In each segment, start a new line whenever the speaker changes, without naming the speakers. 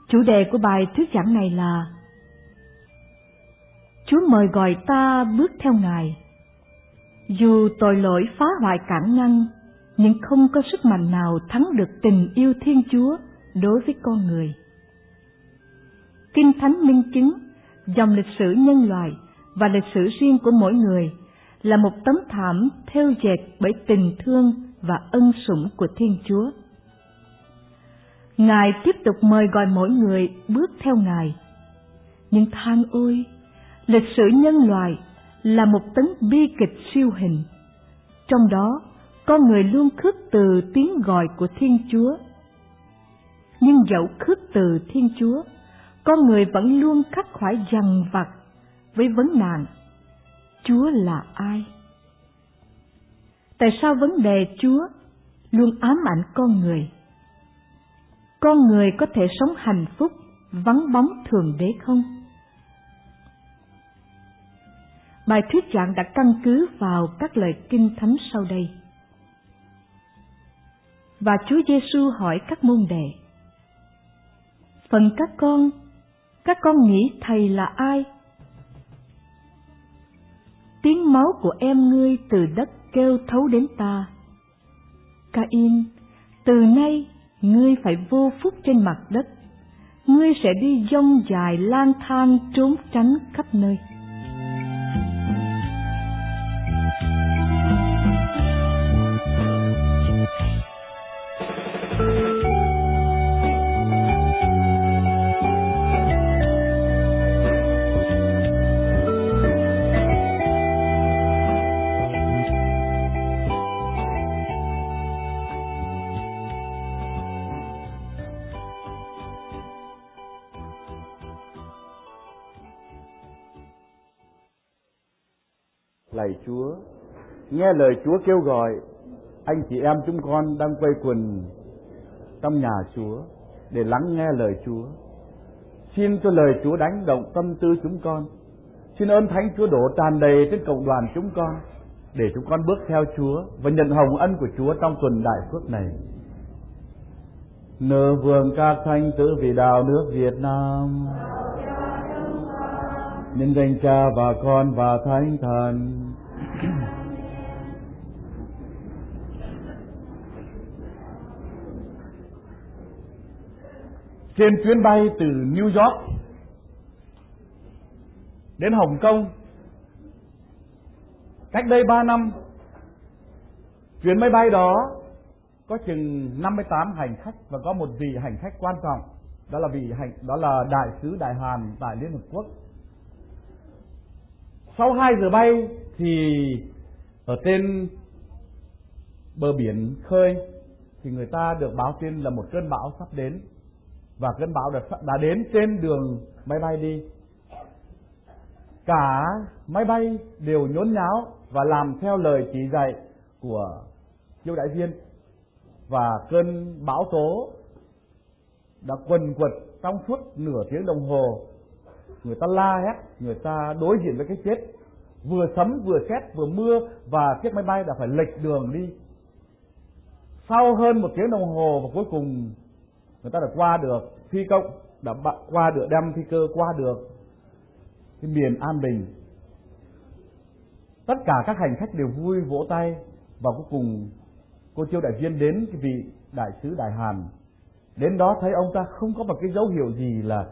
Chủ đề của bài thuyết giảng này là Chúa mời gọi ta bước theo Ngài. Dù tội lỗi phá hoại cản ngăn, nhưng không có sức mạnh nào thắng được tình yêu Thiên Chúa đối với con người. Kinh Thánh minh chứng dòng lịch sử nhân loại và lịch sử riêng của mỗi người là một tấm thảm thêu dệt bởi tình thương và ân sủng của Thiên Chúa. Ngài tiếp tục mời gọi mỗi người bước theo Ngài. Nhưng than ôi, lịch sử nhân loại là một tấn bi kịch siêu hình. Trong đó, con người luôn khước từ tiếng gọi của Thiên Chúa. Nhưng dẫu khước từ Thiên Chúa, con người vẫn luôn khắc khoải dằn vặt với vấn nạn: Chúa là ai? Tại sao vấn đề Chúa luôn ám ảnh con người? Con người có thể sống hạnh phúc vắng bóng Thượng Đế không? Bài thuyết giảng đã căn cứ vào các lời Kinh Thánh sau đây. Và Chúa Giêsu hỏi các môn đệ: Phần các con nghĩ Thầy là ai? Tiếng máu của em ngươi từ đất kêu thấu đến ta: Ca-in, từ nay ngươi phải vô phúc trên mặt đất, ngươi sẽ đi dông dài lang thang trốn tránh khắp nơi.
Lạy Chúa, nghe lời Chúa kêu gọi anh chị em chúng con đang quây quần trong nhà Chúa để lắng nghe lời Chúa. Xin cho lời Chúa đánh động tâm tư chúng con. Xin ơn Thánh Chúa đổ tràn đầy trên cộng đoàn chúng con, để chúng con bước theo Chúa và nhận hồng ân của Chúa trong tuần đại phước này. Nở vườn các thánh tử vì đạo nước Việt Nam, nhân danh Cha và Con và Thánh Thần. Trên chuyến bay từ New York đến Hồng Kông, cách đây 3 năm, chuyến máy bay đó có chừng 58 hành khách và có một vị hành khách quan trọng, đó là đại sứ Đại Hàn tại Liên Hợp Quốc. Sau 2 giờ bay thì ở trên bờ biển khơi thì người ta được báo tin là một cơn bão sắp đến, và cơn bão đã đến trên đường máy bay đi. Cả máy bay đều nhốn nháo và làm theo lời chỉ dạy của chiêu đại viên, và cơn bão tố đã quần quật trong suốt nửa tiếng đồng hồ. Người ta la hét, người ta đối diện với cái chết, vừa sấm vừa sét vừa mưa, và chiếc máy bay đã phải lệch đường đi. Sau hơn 1 tiếng đồng hồ, và cuối cùng người ta đã qua được, phi công đã qua được, đem phi cơ qua được cái miền an bình. Tất cả các hành khách đều vui vỗ tay, và cuối cùng cô chiêu đại viên đến cái vị đại sứ Đại Hàn. Đến đó thấy ông ta không có một cái dấu hiệu gì là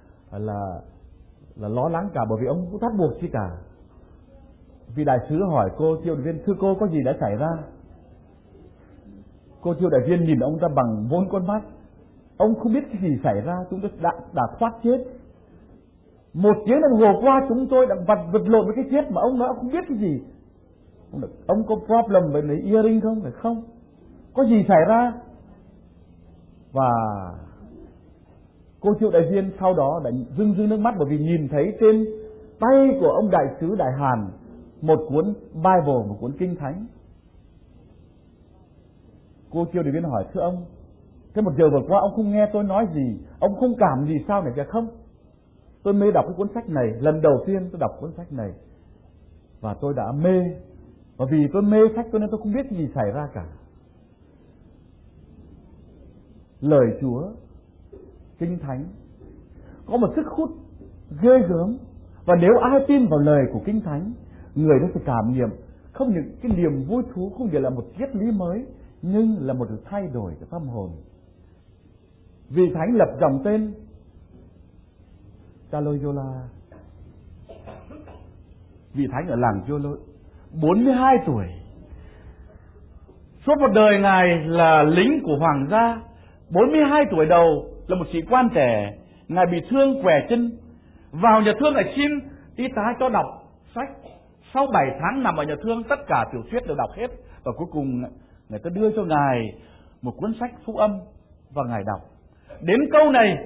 lo lắng cả, bởi vì ông cũng thắt buộc chi cả. Vị đại sứ hỏi cô chiêu đại viên: Thưa cô, có gì đã xảy ra? Cô chiêu đại viên nhìn ông ta bằng vốn con mắt. Ông không biết cái gì xảy ra, chúng tôi đã thoát chết. 1 tiếng đồng hồ qua chúng tôi đã vật lộn với cái chết, mà ông nói ông không biết cái gì. Ông có problem với lấy earring không? Phải không? Có gì xảy ra? Và cô triệu đại viên sau đó đã rưng nước mắt, bởi vì nhìn thấy trên tay của ông đại sứ Đại Hàn một cuốn Bible, một cuốn Kinh Thánh. Cô triệu đại viên hỏi: Thưa ông, cái 1 giờ vừa qua ông không nghe tôi nói gì, ông không cảm gì sao này? Không, tôi mê đọc cái cuốn sách này, lần đầu tiên tôi đọc cuốn sách này và tôi đã mê, và vì tôi mê sách cho nên tôi không biết cái gì xảy ra cả. Lời Chúa, Kinh Thánh có một sức hút ghê gớm. Và nếu ai tin vào lời của Kinh Thánh, người đó sẽ cảm nghiệm không những cái niềm vui thú, không chỉ là một triết lý mới, nhưng là một sự thay đổi của tâm hồn. Vị Thánh lập dòng tên cha Loyola. Vị Thánh ở làng Loyola, 42 tuổi. Suốt một đời Ngài là lính của hoàng gia. 42 tuổi đầu là một sĩ quan trẻ. Ngài bị thương què chân, vào nhà thương lại xin y tá cho đọc sách. Sau 7 tháng nằm ở nhà thương, tất cả tiểu thuyết đều đọc hết. Và cuối cùng người ta đưa cho Ngài một cuốn sách phúc âm và Ngài đọc. Đến câu này,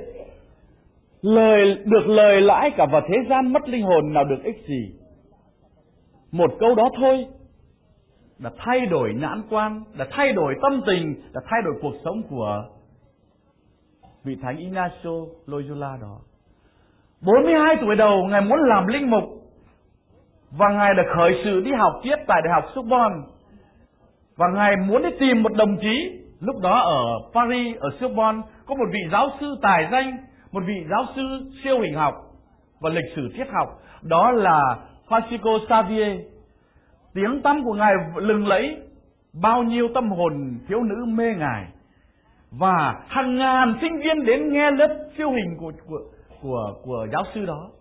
lời lãi cả vào thế gian, mất linh hồn nào được ích gì. Một câu đó thôi đã thay đổi nhãn quan, đã thay đổi tâm tình, đã thay đổi cuộc sống của vị Thánh Ignacio Loyola đó. 42 tuổi đầu, Ngài muốn làm linh mục, và Ngài đã khởi sự đi học triết tại Đại học Sorbonne. Và Ngài muốn đi tìm một đồng chí. Lúc đó ở Paris, ở Sorbonne, có một vị giáo sư tài danh, một vị giáo sư siêu hình học và lịch sử triết học, đó là Francisco Xavier. Tiếng tăm của Ngài lừng lẫy, bao nhiêu tâm hồn thiếu nữ mê Ngài, và hàng ngàn sinh viên đến nghe lớp siêu hình của giáo sư đó.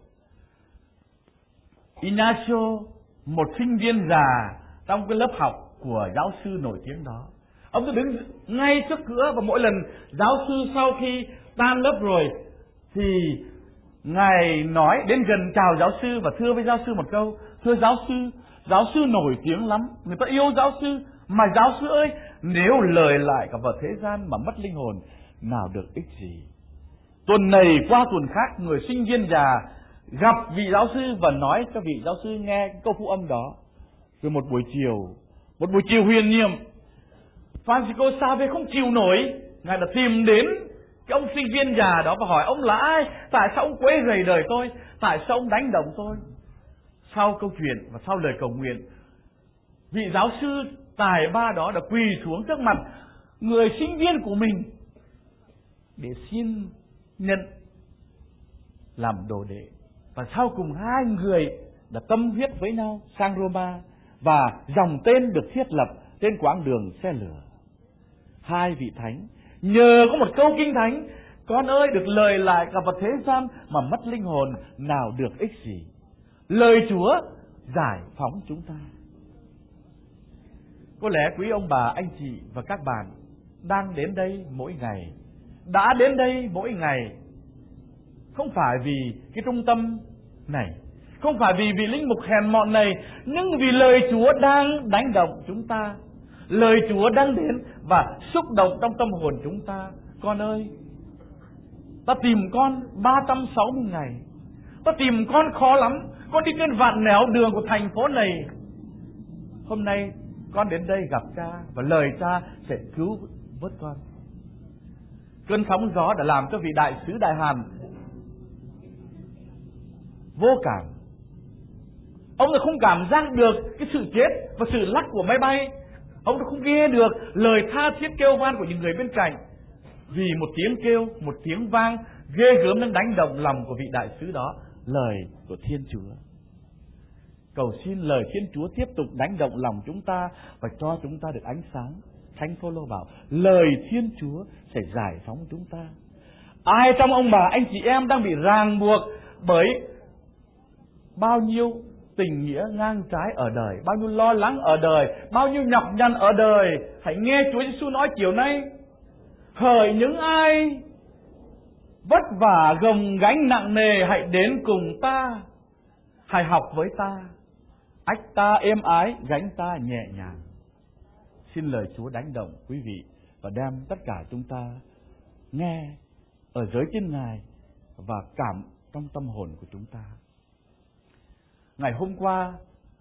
Ignacio, một sinh viên già trong cái lớp học của giáo sư nổi tiếng đó, ông ta đứng ngay trước cửa, và mỗi lần giáo sư sau khi tan lớp rồi thì Ngài nói đến gần chào giáo sư và thưa với giáo sư một câu: thưa giáo sư nổi tiếng lắm, người ta yêu giáo sư, mà giáo sư ơi, nếu lời lại cả vào thế gian mà mất linh hồn, nào được ích gì. Tuần này qua tuần khác, người sinh viên già gặp vị giáo sư và nói cho vị giáo sư nghe câu phúc âm đó. Rồi một buổi chiều huyền nhiệm, Francisco Xavier không chịu nổi, Ngài đã tìm đến cái ông sinh viên già đó và hỏi: ông là ai? Tại sao ông quấy rầy đời tôi? Tại sao ông đánh động tôi? Sau câu chuyện và sau lời cầu nguyện, vị giáo sư tài ba đó đã quỳ xuống trước mặt người sinh viên của mình để xin nhận làm đồ đệ. Và sau cùng hai người đã tâm huyết với nhau sang Roma, và dòng tên được thiết lập trên quãng đường xe lửa. Hai vị thánh nhờ có một câu Kinh Thánh: con ơi, được lời lại cả vào thế gian mà mất linh hồn, nào được ích gì. Lời Chúa giải phóng chúng ta. Có lẽ quý ông bà, anh chị và các bạn đang đến đây mỗi ngày, đã đến đây mỗi ngày, không phải vì cái trung tâm này, không phải vì vị linh mục hèn mọn này, nhưng vì lời Chúa đang đánh động chúng ta. Lời Chúa đang đến và xúc động trong tâm hồn chúng ta. Con ơi, ta tìm con 360 ngày, ta tìm con khó lắm, con đi trên vạn nẻo đường của thành phố này. Hôm nay con đến đây gặp cha, và lời cha sẽ cứu vớt con. Cơn sóng gió đã làm cho vị đại sứ Đại Hàn vô cảm. Ông đã không cảm giác được cái sự chết và sự lắc của máy bay. Ông đã không nghe được lời tha thiết kêu van của những người bên cạnh. Vì một tiếng kêu, một tiếng vang ghê gớm đang đánh động lòng của vị đại sứ đó, lời của Thiên Chúa. Cầu xin lời Thiên Chúa tiếp tục đánh động lòng chúng ta và cho chúng ta được ánh sáng. Thánh Phaolô bảo lời Thiên Chúa sẽ giải phóng chúng ta. Ai trong ông bà, anh chị em đang bị ràng buộc bởi bao nhiêu tình nghĩa ngang trái ở đời, bao nhiêu lo lắng ở đời, bao nhiêu nhọc nhằn ở đời, hãy nghe Chúa Giêsu nói chiều nay: hỡi những ai vất vả gồng gánh nặng nề, hãy đến cùng ta, hãy học với ta, ách ta êm ái, gánh ta nhẹ nhàng. Xin lời Chúa đánh động quý vị và đem tất cả chúng ta nghe ở dưới chân Ngài và cảm trong tâm hồn của chúng ta. Ngày hôm qua,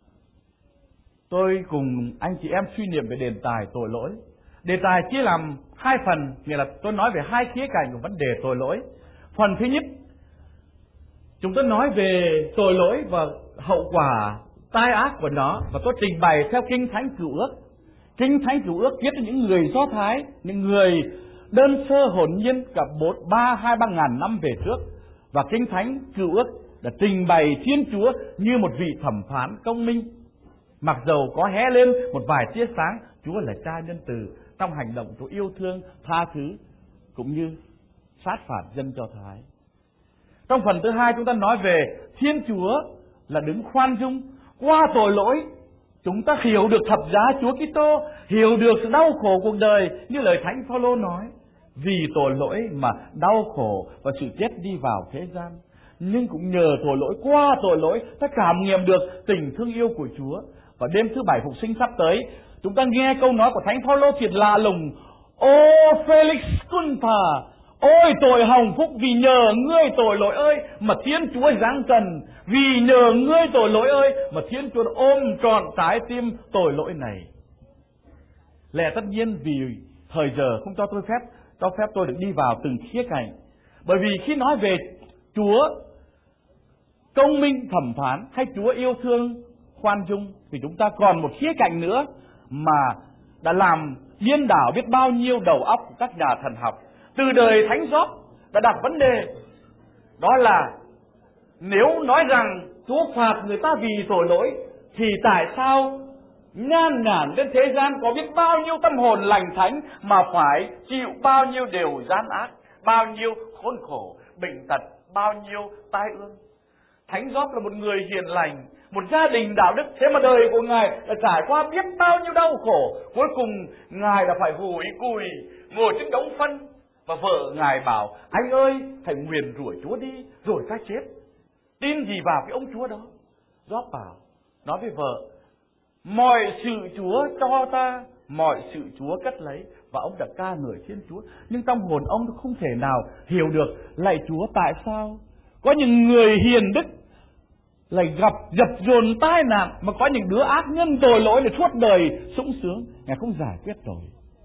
tôi cùng anh chị em suy niệm về đề tài tội lỗi. Đề tài chia làm hai phần, nghĩa là tôi nói về hai khía cạnh của vấn đề tội lỗi. Phần thứ nhất, chúng tôi nói về tội lỗi và hậu quả tai ác của nó, và tôi trình bày theo Kinh Thánh Cựu Ước. Kinh Thánh Cựu Ước viết cho những người Do Thái, những người đơn sơ hồn nhiên cả 2-3 ngàn năm về trước, Và Kinh Thánh Cựu Ước đã trình bày Thiên Chúa như một vị thẩm phán công minh. Mặc dầu có hé lên một vài tia sáng, Chúa là Cha nhân từ trong hành động Chúa yêu thương, tha thứ cũng như sát phạt dân Do Thái. Trong phần thứ hai chúng ta nói về Thiên Chúa là đứng khoan dung. Qua tội lỗi chúng ta hiểu được thập giá Chúa Kitô, hiểu được sự đau khổ cuộc đời như lời Thánh Phaolô nói. Vì tội lỗi mà đau khổ và sự chết đi vào thế gian. Nhưng cũng nhờ tội lỗi, qua tội lỗi ta cảm nghiệm được tình thương yêu của Chúa. Và đêm thứ bảy phục sinh sắp tới, chúng ta nghe câu nói của Thánh Phaolô thiệt lạ lùng: Ô Felix culpa, ôi tội hồng phúc, vì nhờ ngươi tội lỗi ơi mà Thiên Chúa giáng trần. Vì nhờ ngươi tội lỗi ơi mà Thiên Chúa ôm trọn trái tim tội lỗi này. Lẽ tất nhiên vì thời giờ không cho phép tôi được đi vào từng khía cạnh. Bởi vì khi nói về Chúa công minh thẩm phán hay Chúa yêu thương khoan dung thì chúng ta còn một khía cạnh nữa mà đã làm điên đảo biết bao nhiêu đầu óc của các nhà thần học. Từ đời Thánh Gióp đã đặt vấn đề, đó là nếu nói rằng Chúa phạt người ta vì tội lỗi thì tại sao nhan nhản trên thế gian có biết bao nhiêu tâm hồn lành thánh mà phải chịu bao nhiêu điều gian ác, bao nhiêu khốn khổ, bệnh tật, bao nhiêu tai ương. Thánh Gióp là một người hiền lành, một gia đình đạo đức, thế mà đời của Ngài đã trải qua biết bao nhiêu đau khổ. Cuối cùng Ngài đã phải hủi cùi ngồi trên đống phân. Và vợ Ngài bảo: anh ơi, hãy nguyền rủa Chúa đi rồi ta chết. Tin gì vào cái ông Chúa đó? Gióp bảo, nói với vợ: mọi sự Chúa cho ta, mọi sự Chúa cất lấy. Và ông đã ca ngợi Thiên Chúa. Nhưng trong hồn ông không thể nào hiểu được, lạy Chúa, tại sao có những người hiền đức lại gặp dập dồn tai nạn, mà có những đứa ác nhân tội lỗi là suốt đời sung sướng. Ngài không giải quyết tội.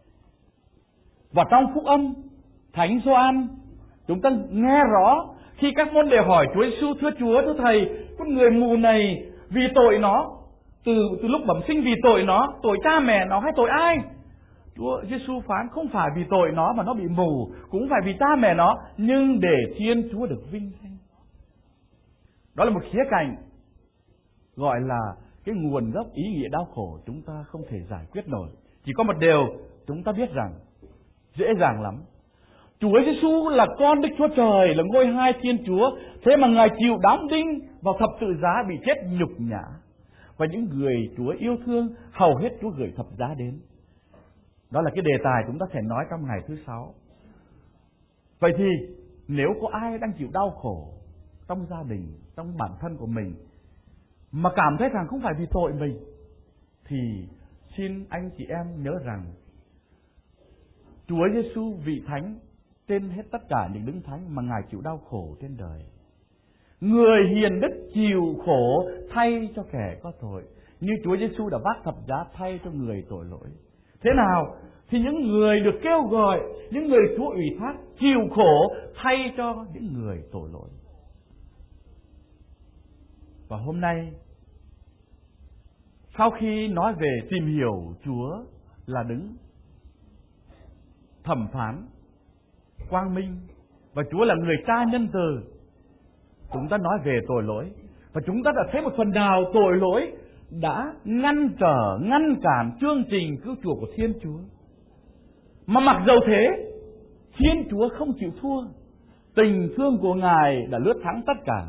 Và trong phúc âm Thánh Gioan, chúng ta nghe rõ khi các môn đệ hỏi Chúa Giêsu: thưa Chúa, thưa Thầy, con người mù này vì tội nó, từ lúc bẩm sinh vì tội nó, tội cha mẹ nó hay tội ai? Chúa Giêsu phán: không phải vì tội nó mà nó bị mù, cũng phải vì cha mẹ nó, nhưng để Thiên Chúa được vinh danh. Đó là một khía cạnh gọi là cái nguồn gốc ý nghĩa đau khổ chúng ta không thể giải quyết nổi. Chỉ có một điều chúng ta biết rằng dễ dàng lắm: Chúa Giêsu là con Đức Chúa Trời, là ngôi hai Thiên Chúa, thế mà Ngài chịu đóng đinh vào thập tự giá, bị chết nhục nhã. Và những người Chúa yêu thương hầu hết Chúa gửi thập giá đến. Đó là cái đề tài chúng ta sẽ nói trong ngày thứ 6. Vậy thì nếu có ai đang chịu đau khổ trong gia đình, trong bản thân của mình, mà cảm thấy rằng không phải vì tội mình, thì xin anh chị em nhớ rằng Chúa Giêsu vị Thánh trên hết tất cả những đấng thánh mà Ngài chịu đau khổ trên đời. Người hiền đức chịu khổ thay cho kẻ có tội, như Chúa Giêsu đã vác thập giá thay cho người tội lỗi. Thế nào thì những người được kêu gọi, những người Chúa ủy thác chịu khổ thay cho những người tội lỗi. Và hôm nay, sau khi nói về tìm hiểu Chúa là đứng thẩm phán quang minh và Chúa là người cha nhân từ, chúng ta nói về tội lỗi. Và chúng ta đã thấy một phần nào tội lỗi đã ngăn cản chương trình cứu chuộc của Thiên Chúa. Mà mặc dầu thế, Thiên Chúa không chịu thua. Tình thương của Ngài đã lướt thắng tất cả.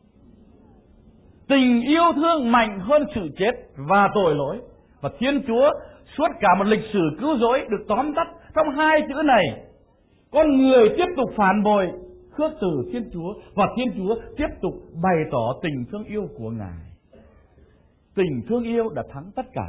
Tình yêu thương mạnh hơn sự chết và tội lỗi. Và Thiên Chúa suốt cả một lịch sử cứu rỗi được tóm tắt trong hai chữ này: con người tiếp tục phản bội, khước từ Thiên Chúa, và Thiên Chúa tiếp tục bày tỏ tình thương yêu của Ngài. Tình thương yêu đã thắng tất cả.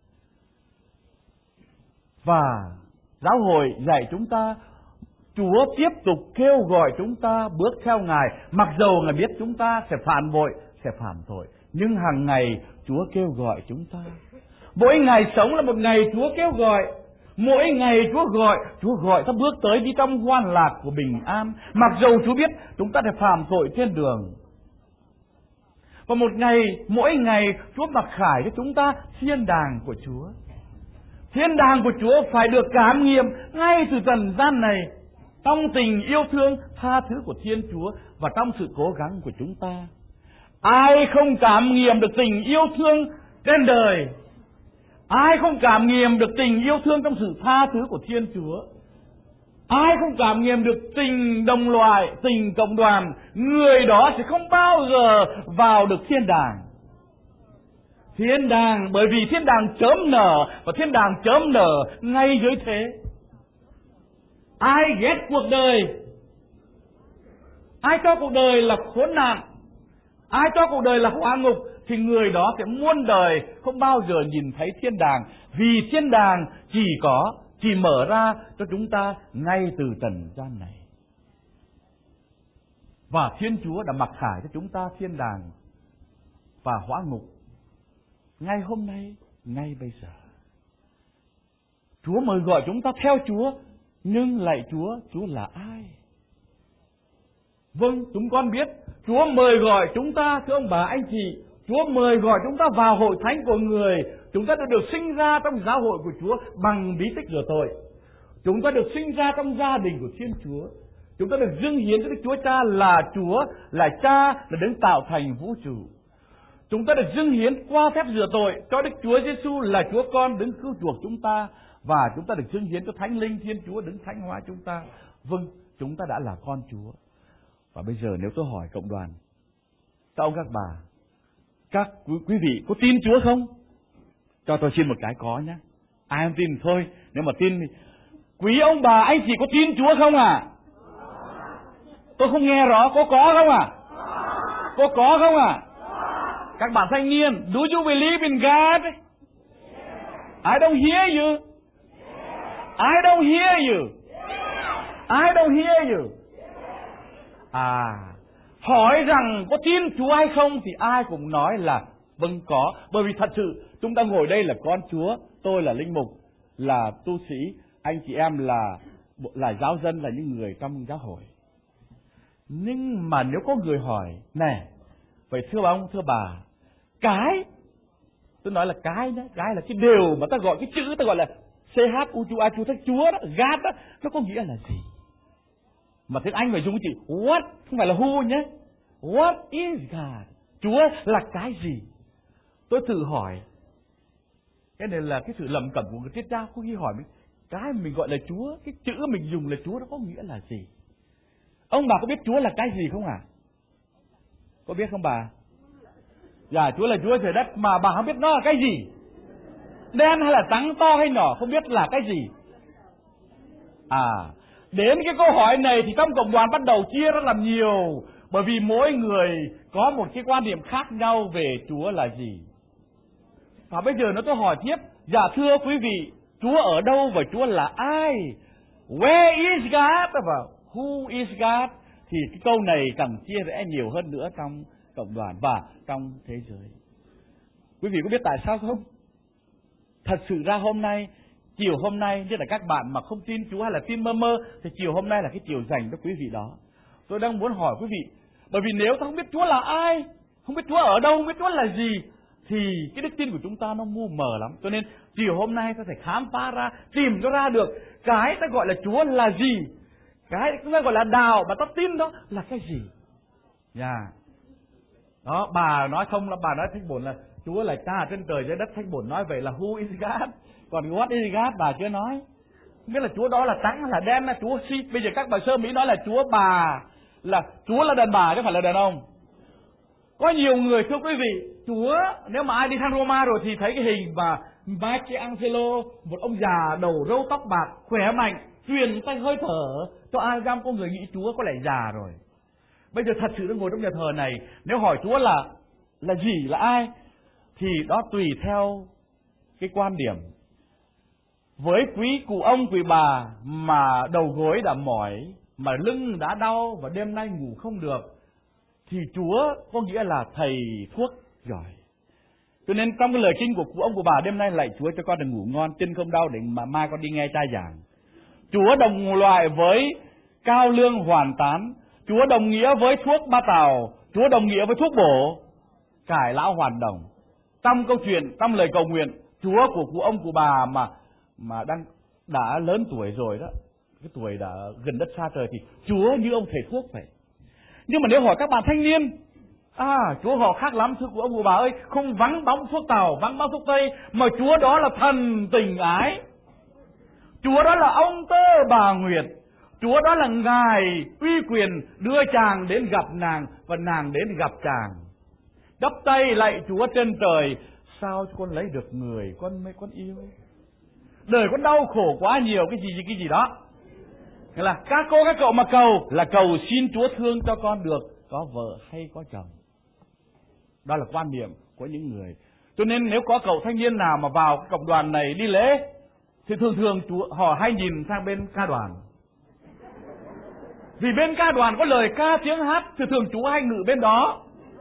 Và giáo hội dạy chúng ta, Chúa tiếp tục kêu gọi chúng ta bước theo Ngài, mặc dầu Ngài biết chúng ta sẽ phản bội, sẽ phạm tội, nhưng hàng ngày Chúa kêu gọi chúng ta. Mỗi ngày sống là một ngày Chúa kêu gọi. Mỗi ngày Chúa gọi ta bước tới đi trong hoan lạc của bình an, mặc dầu Chúa biết chúng ta sẽ phạm tội trên đường. Và mỗi ngày Chúa mặc khải cho chúng ta thiên đàng của Chúa. Thiên đàng của Chúa phải được cảm nghiệm ngay từ trần gian này.
trong tình yêu thương tha thứ của Thiên Chúa và trong sự cố gắng của chúng ta. Ai không cảm nghiệm được tình yêu thương trên đời, ai không cảm nghiệm được tình yêu thương trong sự tha thứ của Thiên Chúa, ai không cảm nghiệm được tình đồng loại, tình cộng đoàn, người đó sẽ không bao giờ vào được thiên đàng. Thiên đàng, bởi vì thiên đàng chớm nở, và thiên đàng chớm nở ngay dưới thế. Ai ghét cuộc đời, ai cho cuộc đời là khốn nạn, ai cho cuộc đời là hỏa ngục, thì người đó sẽ muôn đời không bao giờ nhìn thấy thiên đàng. Vì thiên đàng chỉ mở ra cho chúng ta ngay từ trần gian này. Và Thiên Chúa đã mặc khải cho chúng ta thiên đàng và hỏa ngục ngay hôm nay, ngay bây giờ. Chúa mời gọi chúng ta theo Chúa, nhưng lạy Chúa, Chúa là ai? Vâng, chúng con biết Chúa mời gọi chúng ta, thưa ông bà anh chị, Chúa mời gọi chúng ta vào hội thánh của Người. Chúng ta đã được sinh ra trong giáo hội của Chúa bằng bí tích rửa tội. Chúng ta được sinh ra trong gia đình của Thiên Chúa. Chúng ta được dâng hiến cho Đức Chúa Cha là Chúa, là Cha, là đấng tạo thành vũ trụ. Chúng ta được dâng hiến qua phép rửa tội cho Đức Chúa Giêsu là Chúa Con đấng cứu chuộc chúng ta, và chúng ta được dâng hiến cho Thánh Linh Thiên Chúa đấng thánh hóa chúng ta. Vâng, chúng ta đã là con Chúa. Và bây giờ nếu tôi hỏi cộng đoàn, các ông các bà, các quý vị có tin Chúa không? Cho tôi xin một cái có nhé. Ai không tin thôi, nếu mà tin thì... Quý ông bà anh chị có tin Chúa không à? Tôi không nghe rõ, có không à? Có không à? Các bạn thanh niên, do you believe in God? I don't hear you. I don't hear you. I don't hear you. Hỏi rằng có tin Chúa hay không thì ai cũng nói là vâng có. Bởi vì thật sự chúng ta ngồi đây là con Chúa, tôi là linh mục, là tu sĩ, anh chị em là giáo dân, là những người trong giáo hội. Nhưng mà nếu có người hỏi, này, vậy thưa ông, thưa bà, cái, tôi nói là cái đó, cái là cái điều mà ta gọi, cái chữ ta gọi là CHUCHU, Chúa đó, God đó, nó có nghĩa là gì? Mà tiếng Anh phải dùng cái chữ what, không phải là who nhé. What is God? Chúa là cái gì? Tôi thử hỏi. Cái này là cái sự lầm cẩm của người triết gia. Có khi hỏi mình, cái mình gọi là Chúa, cái chữ mình dùng là Chúa, nó có nghĩa là gì? Ông bà có biết Chúa là cái gì không à? Có biết không bà? Dạ, Chúa là Chúa trời đất, mà bà không biết nó là cái gì. Đen hay là trắng, to hay nhỏ, không biết là cái gì. Đến cái câu hỏi này thì trong cộng đoàn bắt đầu chia ra làm nhiều, bởi vì mỗi người có một cái quan điểm khác nhau về Chúa là gì. Và bây giờ nó tôi hỏi tiếp, dạ thưa quý vị, Chúa ở đâu và Chúa là ai? Where is God? Và who is God? Thì cái câu này cần chia rẽ nhiều hơn nữa trong cộng đoàn và trong thế giới. Quý vị có biết tại sao không? Thật sự ra hôm nay, chiều hôm nay, như là các bạn mà không tin Chúa hay là tin mơ mơ, thì chiều hôm nay là cái chiều dành cho quý vị đó. Tôi đang muốn hỏi quý vị, bởi vì nếu ta không biết Chúa là ai, không biết Chúa ở đâu, không biết Chúa là gì, thì cái đức tin của chúng ta nó mù mờ lắm. Cho nên chiều hôm nay ta phải khám phá ra, tìm cho ra được cái ta gọi là Chúa là gì, cái chúng ta gọi là đạo mà ta tin đó là cái gì. Đó, bà nói không là bà nói Thánh Bổn là Chúa là Cha trên trời dưới đất. Thánh Bổn nói vậy là who is God, còn what is God bà chưa nói. Không biết là Chúa đó là trắng hay là đen, là Chúa si. Bây giờ các bà sơ Mỹ nói là Chúa bà, là Chúa là đàn bà chứ không phải là đàn ông. Có nhiều người thưa quý vị, Chúa, nếu mà ai đi thăm Roma rồi thì thấy cái hình mà Michelangelo, một ông già đầu râu tóc bạc, khỏe mạnh, truyền tay hơi thở cho ai dám có người nghĩ Chúa có lẽ già rồi. Bây giờ thật sự nó ngồi trong nhà thờ này, nếu hỏi Chúa là gì, là ai, thì đó tùy theo cái quan điểm. Với quý cụ ông quý bà mà đầu gối đã mỏi, mà lưng đã đau và đêm nay ngủ không được, thì Chúa có nghĩa là thầy thuốc giỏi. Cho nên trong cái lời kinh của cụ ông của bà đêm nay, lạy Chúa cho con được ngủ ngon, chân không đau để mà mai con đi nghe cha giảng. Chúa đồng loại với cao lương hoàn tán, Chúa đồng nghĩa với thuốc ba tàu, Chúa đồng nghĩa với thuốc bổ cải lão hoàn đồng. Trong câu chuyện, trong lời cầu nguyện, Chúa của cụ ông của bà mà đã lớn tuổi rồi đó, cái tuổi đã gần đất xa trời thì Chúa như ông thầy thuốc vậy. Nhưng mà nếu hỏi các bạn thanh niên, Chúa họ khác lắm thưa của ông bà ơi, không vắng bóng thuốc tàu, vắng bóng thuốc tây, mà Chúa đó là thần tình ái. Chúa đó là ông tơ bà Nguyệt. Chúa đó là Ngài uy quyền đưa chàng đến gặp nàng và nàng đến gặp chàng. Đắp tay lạy Chúa trên trời, sao con lấy được người con yêu? Đời con đau khổ quá nhiều cái gì đó. Nghĩa là các cô các cậu mà cầu là cầu xin Chúa thương cho con được có vợ hay có chồng. Đó là quan niệm của những người. Cho nên nếu có cậu thanh niên nào mà vào cái cộng đoàn này đi lễ thì thường họ hay nhìn sang bên ca đoàn. Vì bên ca đoàn có lời ca tiếng hát, thì thường Chúa hay ngự bên đó.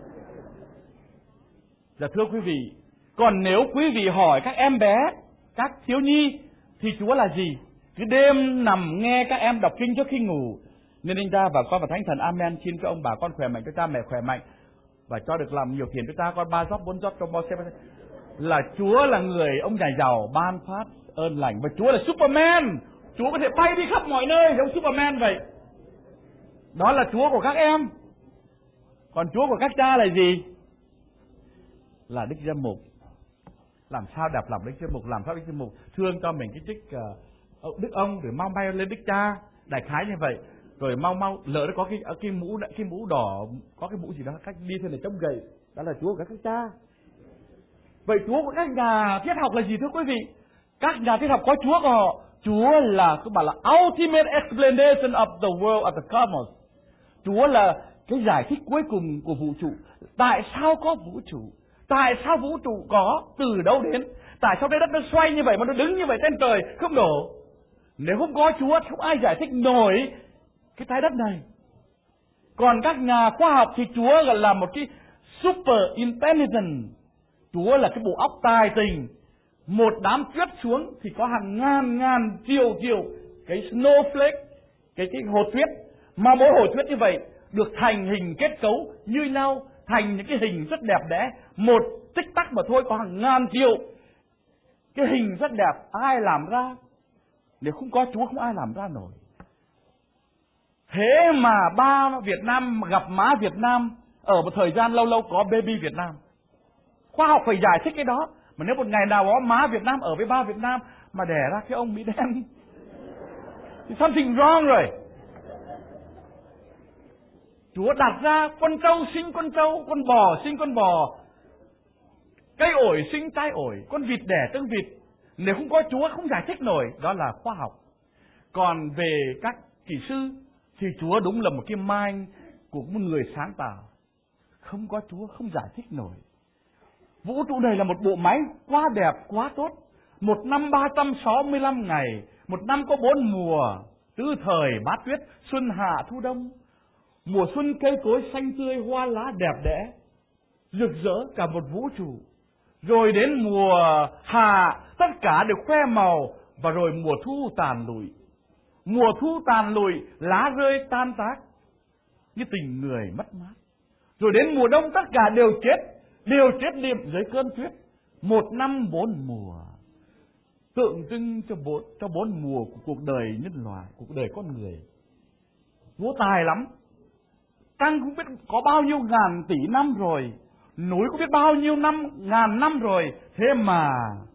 Dạ thưa quý vị, còn nếu quý vị hỏi các em bé, các thiếu nhi, thì Chúa là gì? Cứ đêm nằm nghe các em đọc kinh trước khi ngủ. Nên anh ta và con và Thánh Thần amen, xin cho ông bà con khỏe mạnh, cho cha mẹ khỏe mạnh và cho được làm nhiều tiền cho ta con 3 job 4 job trong bao xe. Là Chúa là người ông nhà giàu ban phát ơn lành, và Chúa là Superman. Chúa có thể bay đi khắp mọi nơi giống Superman vậy. Đó là Chúa của các em. Còn Chúa của các cha là gì? Là Đức Giám Mục. Làm sao đẹp lòng Đức Giám Mục, làm sao Đức Giám Mục thương cho mình cái chức Đức ông, rồi mau bay lên Đức Cha, đại khái như vậy. Rồi mau lỡ nó có cái mũ đỏ, có cái mũ gì đó cách đi thế này chống gậy, đó là Chúa của các cha. Vậy Chúa của các nhà triết học là gì thưa quý vị? Các nhà triết học có Chúa của họ. Chúa là các bạn là ultimate explanation of the world, of the cosmos. Chúa là cái giải thích cuối cùng của vũ trụ. Tại sao có vũ trụ? Tại sao vũ trụ có? Từ đâu đến? Tại sao trái đất nó xoay như vậy mà nó đứng như vậy trên trời không đổ? Nếu không có Chúa thì không ai giải thích nổi cái trái đất này. Còn các nhà khoa học thì Chúa gọi là một cái super intelligent. Chúa là cái bộ óc tài tình. Một đám tuyết xuống thì có hàng ngàn triệu cái snowflake, cái hồ tuyết. Mà mỗi hồ tuyết như vậy được thành hình kết cấu như nhau, thành những cái hình rất đẹp đẽ. Một tích tắc mà thôi có hàng ngàn triệu cái hình rất đẹp. Ai làm ra? Nếu không có Chúa không ai làm ra nổi. Thế mà ba Việt Nam gặp má Việt Nam, ở một thời gian lâu có baby Việt Nam. Khoa học phải giải thích cái đó. Mà nếu một ngày nào đó má Việt Nam ở với ba Việt Nam mà đẻ ra cái ông Mỹ đen thì something wrong rồi. Chúa đặt ra con trâu sinh con trâu, con bò sinh con bò, cây ổi sinh trái ổi, con vịt đẻ trứng vịt. Nếu không có Chúa không giải thích nổi. Đó là khoa học. Còn về các kỹ sư thì Chúa đúng là một cái mind của một người sáng tạo. Không có Chúa không giải thích nổi. Vũ trụ này là một bộ máy quá đẹp, quá tốt. Một năm 365 ngày, một năm có 4 mùa, tứ thời bát tuyết, xuân hạ thu đông. Mùa xuân cây cối xanh tươi, hoa lá đẹp đẽ, rực rỡ cả một vũ trụ. Rồi đến mùa hạ, tất cả đều khoe màu, và rồi mùa thu tàn lụi. Mùa thu tàn lụi, lá rơi tan tác, như tình người mất mát. Rồi đến mùa đông tất cả đều chết liệm dưới cơn tuyết. Một năm 4 mùa, tượng trưng cho 4 mùa của cuộc đời nhân loại, cuộc đời con người. Chúa tài lắm. Trăng không biết có bao nhiêu ngàn tỷ năm rồi, núi không biết bao nhiêu ngàn năm rồi. Thế mà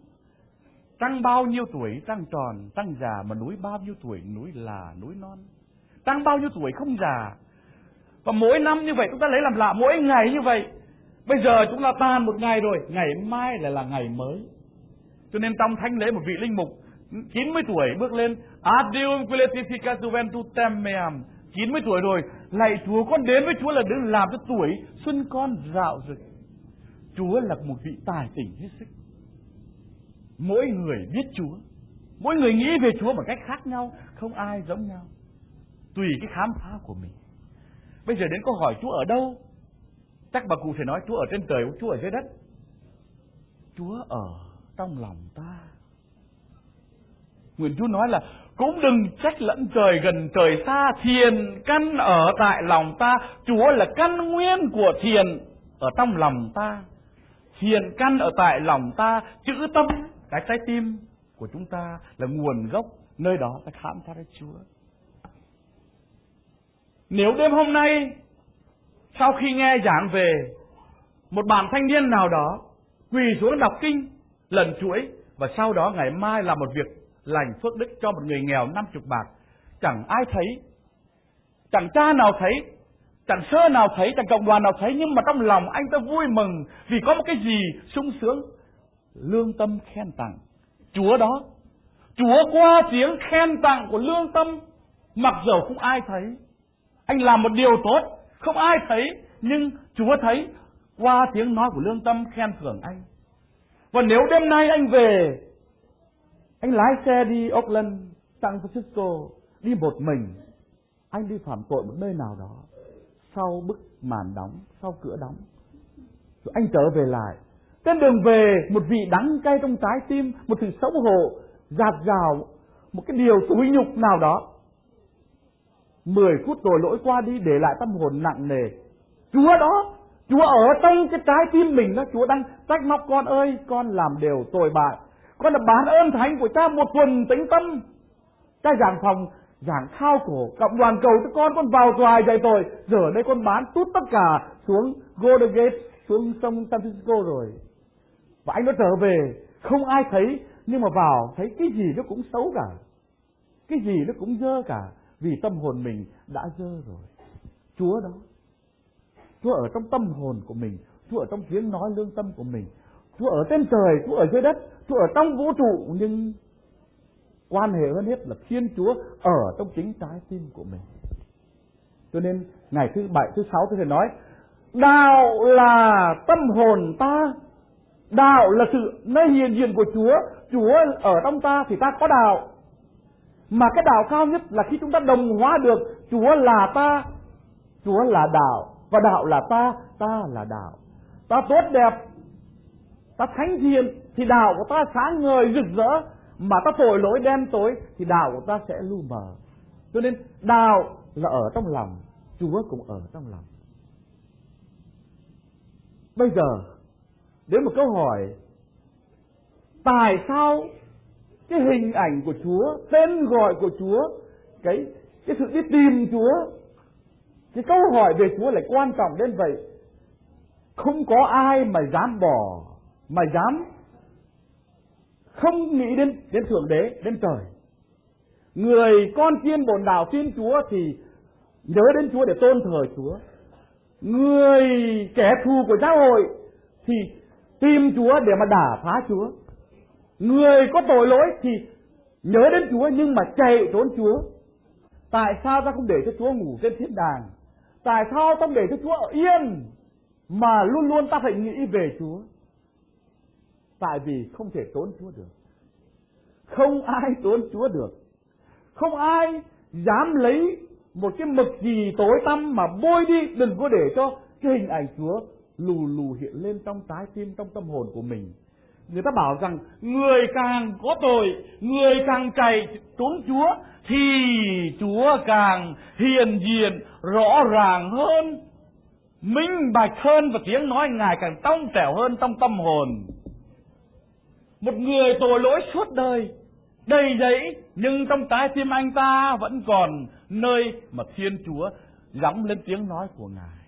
trăng bao nhiêu tuổi trăng tròn, trăng già, mà núi bao nhiêu tuổi núi là núi non. Trăng bao nhiêu tuổi không già. Và mỗi năm như vậy chúng ta lấy làm lạ, mỗi ngày như vậy. Bây giờ chúng ta tan một ngày rồi, ngày mai lại là ngày mới. Cho nên trong thánh lễ một vị linh mục 90 tuổi bước lên, Adium quiletificas juventutem meam. 90 tuổi rồi, lạy Chúa, con đến với Chúa là đừng làm cho tuổi xuân con rạo rực. Chúa là một vị tài tình hết sức. Mỗi người biết Chúa, mỗi người nghĩ về Chúa một cách khác nhau, không ai giống nhau, tùy cái khám phá của mình. Bây giờ đến câu hỏi Chúa ở đâu? Chắc bà cụ phải nói Chúa ở trên trời, Chúa ở dưới đất. Chúa ở trong lòng ta. Nguyện Chúa nói là cũng đừng trách lẫn trời gần trời xa, thiền căn ở tại lòng ta. Chúa là căn nguyên của thiền ở trong lòng ta. Thiền căn ở tại lòng ta, chữ tâm, cái trái tim của chúng ta là nguồn gốc, nơi đó ta khám phá ra Chúa. Nếu đêm hôm nay, sau khi nghe giảng về một bạn thanh niên nào đó quỳ xuống đọc kinh lần chuỗi, và sau đó ngày mai làm một việc lành phước đức cho một người nghèo 50 bạc, chẳng ai thấy, chẳng cha nào thấy, chẳng sơ nào thấy, chẳng cộng đoàn nào thấy, nhưng mà trong lòng anh ta vui mừng vì có một cái gì sung sướng. Lương tâm khen tặng Chúa đó. Chúa qua tiếng khen tặng của lương tâm, mặc dầu không ai thấy. Anh làm một điều tốt, không ai thấy, nhưng Chúa thấy qua tiếng nói của lương tâm khen thưởng anh. Và nếu đêm nay anh về, anh lái xe đi Oakland, San Francisco, đi một mình, anh đi phạm tội một nơi nào đó, sau bức màn đóng, sau cửa đóng, rồi anh trở về lại. Trên đường về, một vị đắng cay trong trái tim, một sự xấu hổ, dạt dào, một cái điều tủi nhục nào đó. 10 phút tội lỗi qua đi để lại tâm hồn nặng nề. Chúa đó, Chúa ở trong cái trái tim mình đó, Chúa đang trách móc: con ơi, con làm điều tồi bại, con đã bán ơn thánh của cha một tuần tĩnh tâm. Cha giảng phòng giảng khao khổ, cộng đoàn cầu cho con vào tòa dạy tội, giờ đây con bán tút tất cả xuống Golden Gate, xuống sông San Francisco rồi. Và anh nó trở về, không ai thấy, nhưng mà vào thấy cái gì nó cũng xấu cả, cái gì nó cũng dơ cả, vì tâm hồn mình đã dơ rồi. Chúa đó, Chúa ở trong tâm hồn của mình, Chúa ở trong tiếng nói lương tâm của mình, Chúa ở trên trời, Chúa ở dưới đất, Chúa ở trong vũ trụ, nhưng quan hệ hơn hết là Thiên Chúa ở trong chính trái tim của mình. Cho nên ngày thứ 7, thứ 6 tôi phải nói, đạo là tâm hồn ta, đạo là sự nơi hiện diện của Chúa. Chúa ở trong ta thì ta có đạo. Mà cái đạo cao nhất là khi chúng ta đồng hóa được Chúa là ta, Chúa là đạo, và đạo là ta, ta là đạo. Ta tốt đẹp, ta thánh thiện thì đạo của ta sáng ngời rực rỡ, mà ta tội lỗi đen tối thì đạo của ta sẽ lu mờ. Cho nên đạo là ở trong lòng, Chúa cũng ở trong lòng. Bây giờ đến một câu hỏi: tại sao cái hình ảnh của Chúa, tên gọi của Chúa, cái sự đi tìm Chúa, cái câu hỏi về Chúa lại quan trọng đến vậy? Không có ai mà dám bỏ, mà dám không nghĩ đến Thượng Đế, đến trời. Người con chiên bổn đạo tin Chúa thì nhớ đến Chúa để tôn thờ Chúa. Người kẻ thù của giáo hội thì tìm Chúa để mà đả phá Chúa. Người có tội lỗi thì nhớ đến Chúa nhưng mà chạy trốn Chúa. Tại sao ta không để cho Chúa ngủ trên thiên đàng? Tại sao ta không để cho Chúa ở yên, mà luôn luôn ta phải nghĩ về Chúa? Tại vì không thể trốn Chúa được. Không ai trốn Chúa được. Không ai dám lấy một cái mực gì tối tăm mà bôi đi. Đừng có để cho cái hình ảnh Chúa lù lù hiện lên trong trái tim, trong tâm hồn của mình. Người ta bảo rằng người càng có tội, người càng chạy trốn Chúa thì Chúa càng hiện diện rõ ràng hơn, minh bạch hơn, và tiếng nói Ngài càng trong trẻo hơn trong tâm hồn. Một người tội lỗi suốt đời, đầy dẫy, nhưng trong trái tim anh ta vẫn còn nơi mà Thiên Chúa gióng lên tiếng nói của Ngài.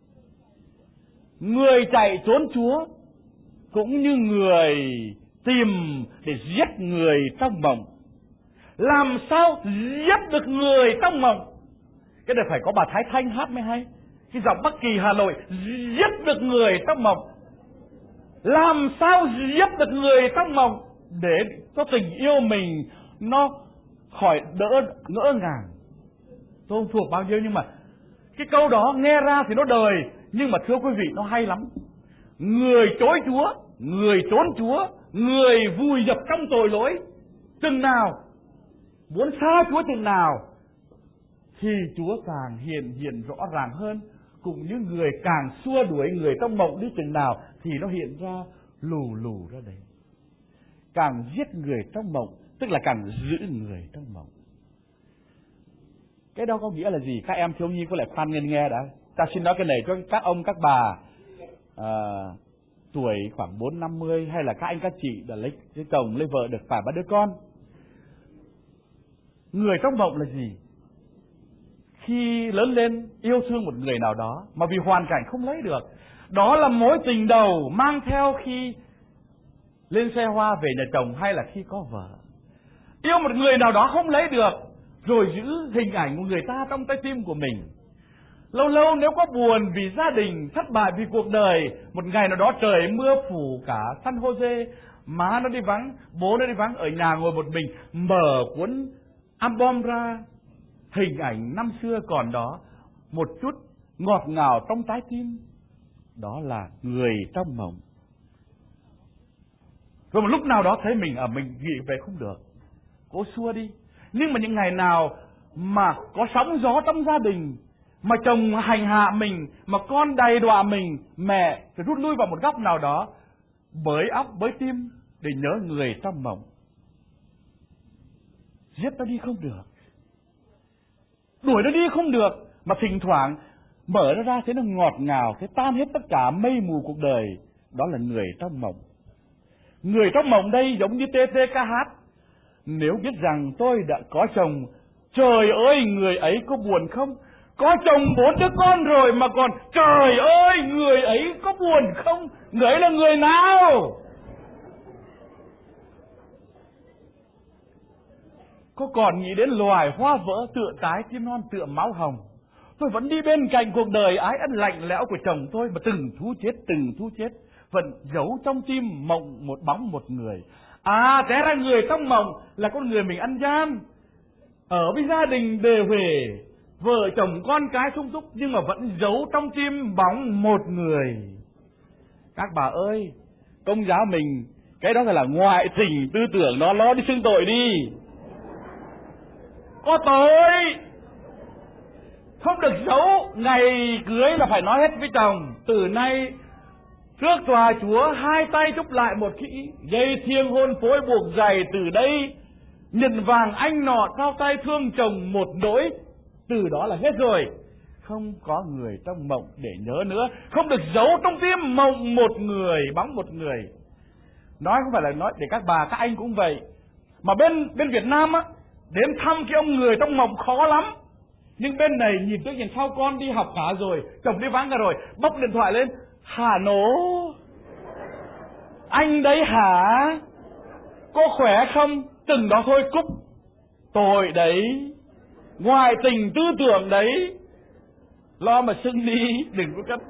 Người chạy trốn Chúa cũng như người tìm để giết người trong mộng. Làm sao giết được người trong mộng? Cái này phải có bà Thái Thanh hát mới hay. Cái giọng Bắc Kỳ Hà Nội: giết được người trong mộng. Làm sao giết được người trong mộng để cho tình yêu mình nó khỏi đỡ ngỡ ngàng? Tôi không thuộc bao nhiêu, nhưng mà cái câu đó nghe ra thì nó đời, nhưng mà thưa quý vị, nó hay lắm. Người chối Chúa, người trốn Chúa, người vùi dập trong tội lỗi chừng nào, muốn xa Chúa chừng nào, thì Chúa càng hiện diện rõ ràng hơn. Cũng như người càng xua đuổi người trong mộng đi chừng nào thì nó hiện ra lù lù ra đấy. Càng giết người trong mộng tức là càng giữ người trong mộng. Cái đó có nghĩa là gì? Các em thiếu nhi có lẽ khoan nghe đã. Ta xin nói cái này cho các ông các bà tuổi khoảng 40-50, hay là các anh các chị đã lấy chồng lấy vợ được vài ba đứa con. Người trong mộng là gì? khi lớn lên yêu thương một người nào đó mà vì hoàn cảnh không lấy được. Đó là mối tình đầu mang theo khi lên xe hoa về nhà chồng hay là khi có vợ. Yêu một người nào đó không lấy được, rồi giữ hình ảnh của người ta trong trái tim của mình. Lâu lâu nếu có buồn vì gia đình, thất bại vì cuộc đời, một ngày nào đó trời mưa phủ cả San Jose, má nó đi vắng, bố nó đi vắng, ở nhà ngồi một mình, mở cuốn album ra, hình ảnh năm xưa còn đó, một chút ngọt ngào trong trái tim. Đó là người trong mộng. Rồi một lúc nào đó thấy mình mình nghĩ về không được, cố xua đi. Nhưng mà những ngày nào mà có sóng gió trong gia đình, mà chồng hành hạ mình, mà con đầy đọa mình, mẹ phải rút lui vào một góc nào đó, bới óc bới tim để nhớ người trong mộng. Giết nó đi không được, đuổi nó đi không được, mà thỉnh thoảng mở nó ra thấy nó ngọt ngào, thấy tan hết tất cả mây mù cuộc đời. Đó là người trong mộng. Người trong mộng đây giống như TT ca hát: nếu biết rằng tôi đã có chồng, trời ơi người ấy có buồn không? Có chồng 4 đứa con rồi mà còn, trời ơi người ấy có buồn không? Người ấy là người nào? Có còn nghĩ đến loài hoa vỡ tựa trái tim non tựa máu hồng, tôi vẫn đi bên cạnh cuộc đời ái ân lạnh lẽo của chồng tôi, mà từng thú chết vẫn giấu trong tim mộng một bóng một người. Té ra người trong mộng là con người mình ăn gian, ở với gia đình đề huề, vợ chồng con cái sung túc, nhưng mà vẫn giấu trong tim bóng một người. Các bà ơi, Công giáo mình cái đó là ngoại tình tư tưởng, nó đi xưng tội đi. Có tội, không được giấu. Ngày cưới là phải nói hết với chồng: từ nay trước tòa Chúa hai tay chúc lại một kỹ, dây thiêng hôn phối buộc giày, từ đây nhận vàng anh nọ trao tay thương chồng một nỗi. Từ đó là hết rồi. Không có người trong mộng để nhớ nữa, không được giấu trong tim mộng một người, bóng một người. Nói không phải là nói để các bà các anh cũng vậy, mà bên Việt Nam á, đến thăm cái ông người trong mộng khó lắm. Nhưng bên này nhìn trước nhìn sau, con đi học cả rồi, chồng đi vắng cả rồi, bốc điện thoại lên: hả nố, anh đấy hả, có khỏe không? Từng đó thôi cúp. Tội đấy, ngoại tình tư tưởng đấy, lo mà xưng đi, đừng có cất.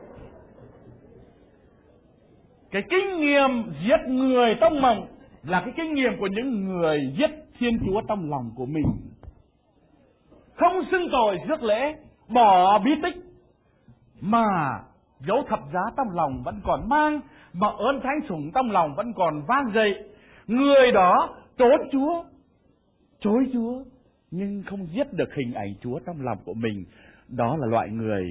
Cái kinh nghiệm giết người trong mộng là cái kinh nghiệm của những người giết Thiên Chúa trong lòng của mình. Không xưng tội rước lễ, bỏ bí tích, mà dấu thập giá trong lòng vẫn còn mang, mà ơn thánh sủng trong lòng vẫn còn vang dậy. Người đó trốn Chúa, chối Chúa, nhưng không giết được hình ảnh Chúa trong lòng của mình. Đó là loại người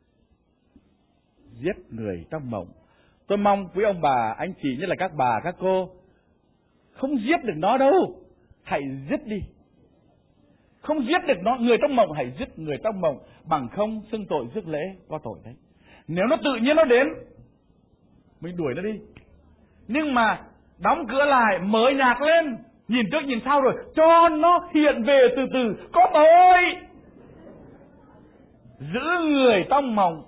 giết người trong mộng. Tôi mong quý ông bà, anh chị, nhất là các bà, các cô, không giết được nó đâu, hãy giết đi. Không giết được nó, người trong mộng, hãy giết người trong mộng, bằng không xưng tội rước lễ, có tội đấy. Nếu nó tự nhiên nó đến, mình đuổi nó đi. Nhưng mà đóng cửa lại, mở nhạc lên, nhìn trước nhìn sau rồi cho nó hiện về từ từ, có tội. Giữ người trong mộng,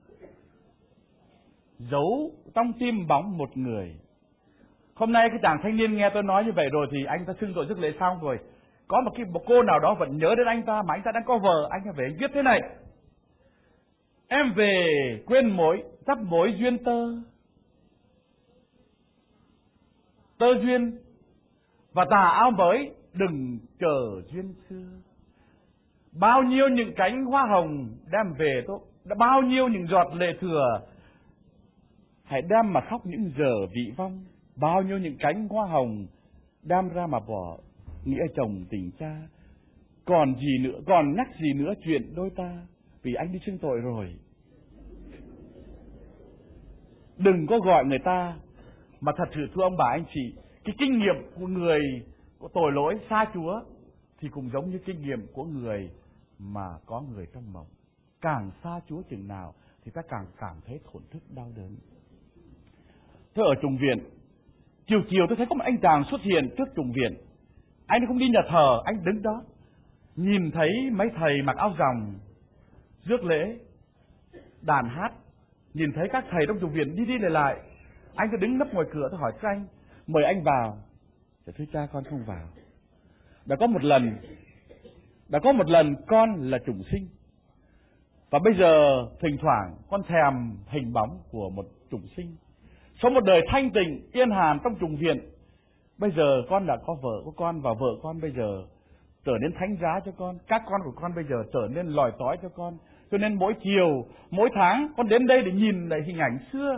giấu trong tim bóng một người. Hôm nay cái chàng thanh niên nghe tôi nói như vậy rồi thì anh ta xưng tội rước lễ xong rồi. Có một cô nào đó vẫn nhớ đến anh ta, mà anh ta đang có vợ, anh ta về anh viết thế này: em về quên mối, sắp mối duyên tơ duyên, và tà áo mới đừng chờ duyên xưa. Bao nhiêu những cánh hoa hồng đem về tôi, bao nhiêu những giọt lệ thừa, hãy đem mà khóc những giờ vị vong. Bao nhiêu những cánh hoa hồng đem ra mà bỏ nghĩa chồng tình cha. Còn gì nữa, còn nhắc gì nữa chuyện đôi ta, vì anh đi xưng tội rồi. Đừng có gọi người ta. Mà thật sự thưa ông bà anh chị, cái kinh nghiệm của người có tội lỗi xa Chúa thì cũng giống như kinh nghiệm của người mà có người trong mộng. Càng xa Chúa chừng nào thì ta càng cảm thấy thổn thức đau đớn. Tôi ở trùng viện, chiều tôi thấy có một anh chàng xuất hiện trước trùng viện. Anh không đi nhà thờ, anh đứng đó, nhìn thấy mấy thầy mặc áo ròng rước lễ, đàn hát, nhìn thấy các thầy trong chùa viện đi đi lại lại, anh cứ đứng nấp ngoài cửa. Tôi hỏi các anh, mời anh vào. Thưa cha, con không vào. Đã có một lần con là chủng sinh, và bây giờ thỉnh thoảng con thèm hình bóng của một chủng sinh, sống một đời thanh tịnh yên hàn trong chùa viện. Bây giờ con đã có vợ của con, và vợ con bây giờ trở nên thánh giá cho con, các con của con bây giờ trở nên lòi tói cho con. Cho nên mỗi chiều, mỗi tháng con đến đây để nhìn lại hình ảnh xưa.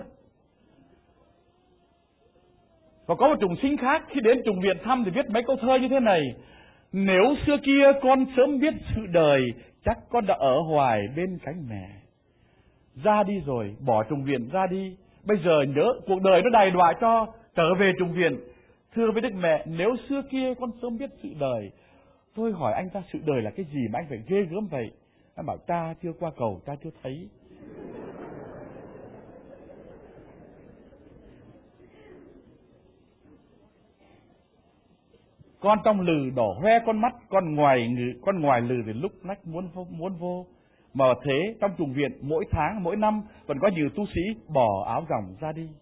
Và có một chủng sinh khác khi đến chùa viện thăm thì viết mấy câu thơ như thế này: nếu xưa kia con sớm biết sự đời, chắc con đã ở hoài bên cánh mẹ. Ra đi rồi, bỏ chùa viện ra đi, bây giờ nhớ cuộc đời nó đày đọa cho trở về chùa viện. Thưa với Đức Mẹ, nếu xưa kia con sớm biết sự đời. Tôi hỏi anh ta, sự đời là cái gì mà anh phải ghê gớm vậy? Anh bảo cha chưa qua cầu, cha chưa thấy. Con trong lừ đỏ hoe con mắt, con ngoài lừ thì lúc nách muốn vô. Mà thế trong chùa viện mỗi tháng, mỗi năm vẫn có nhiều tu sĩ bỏ áo ròng ra đi.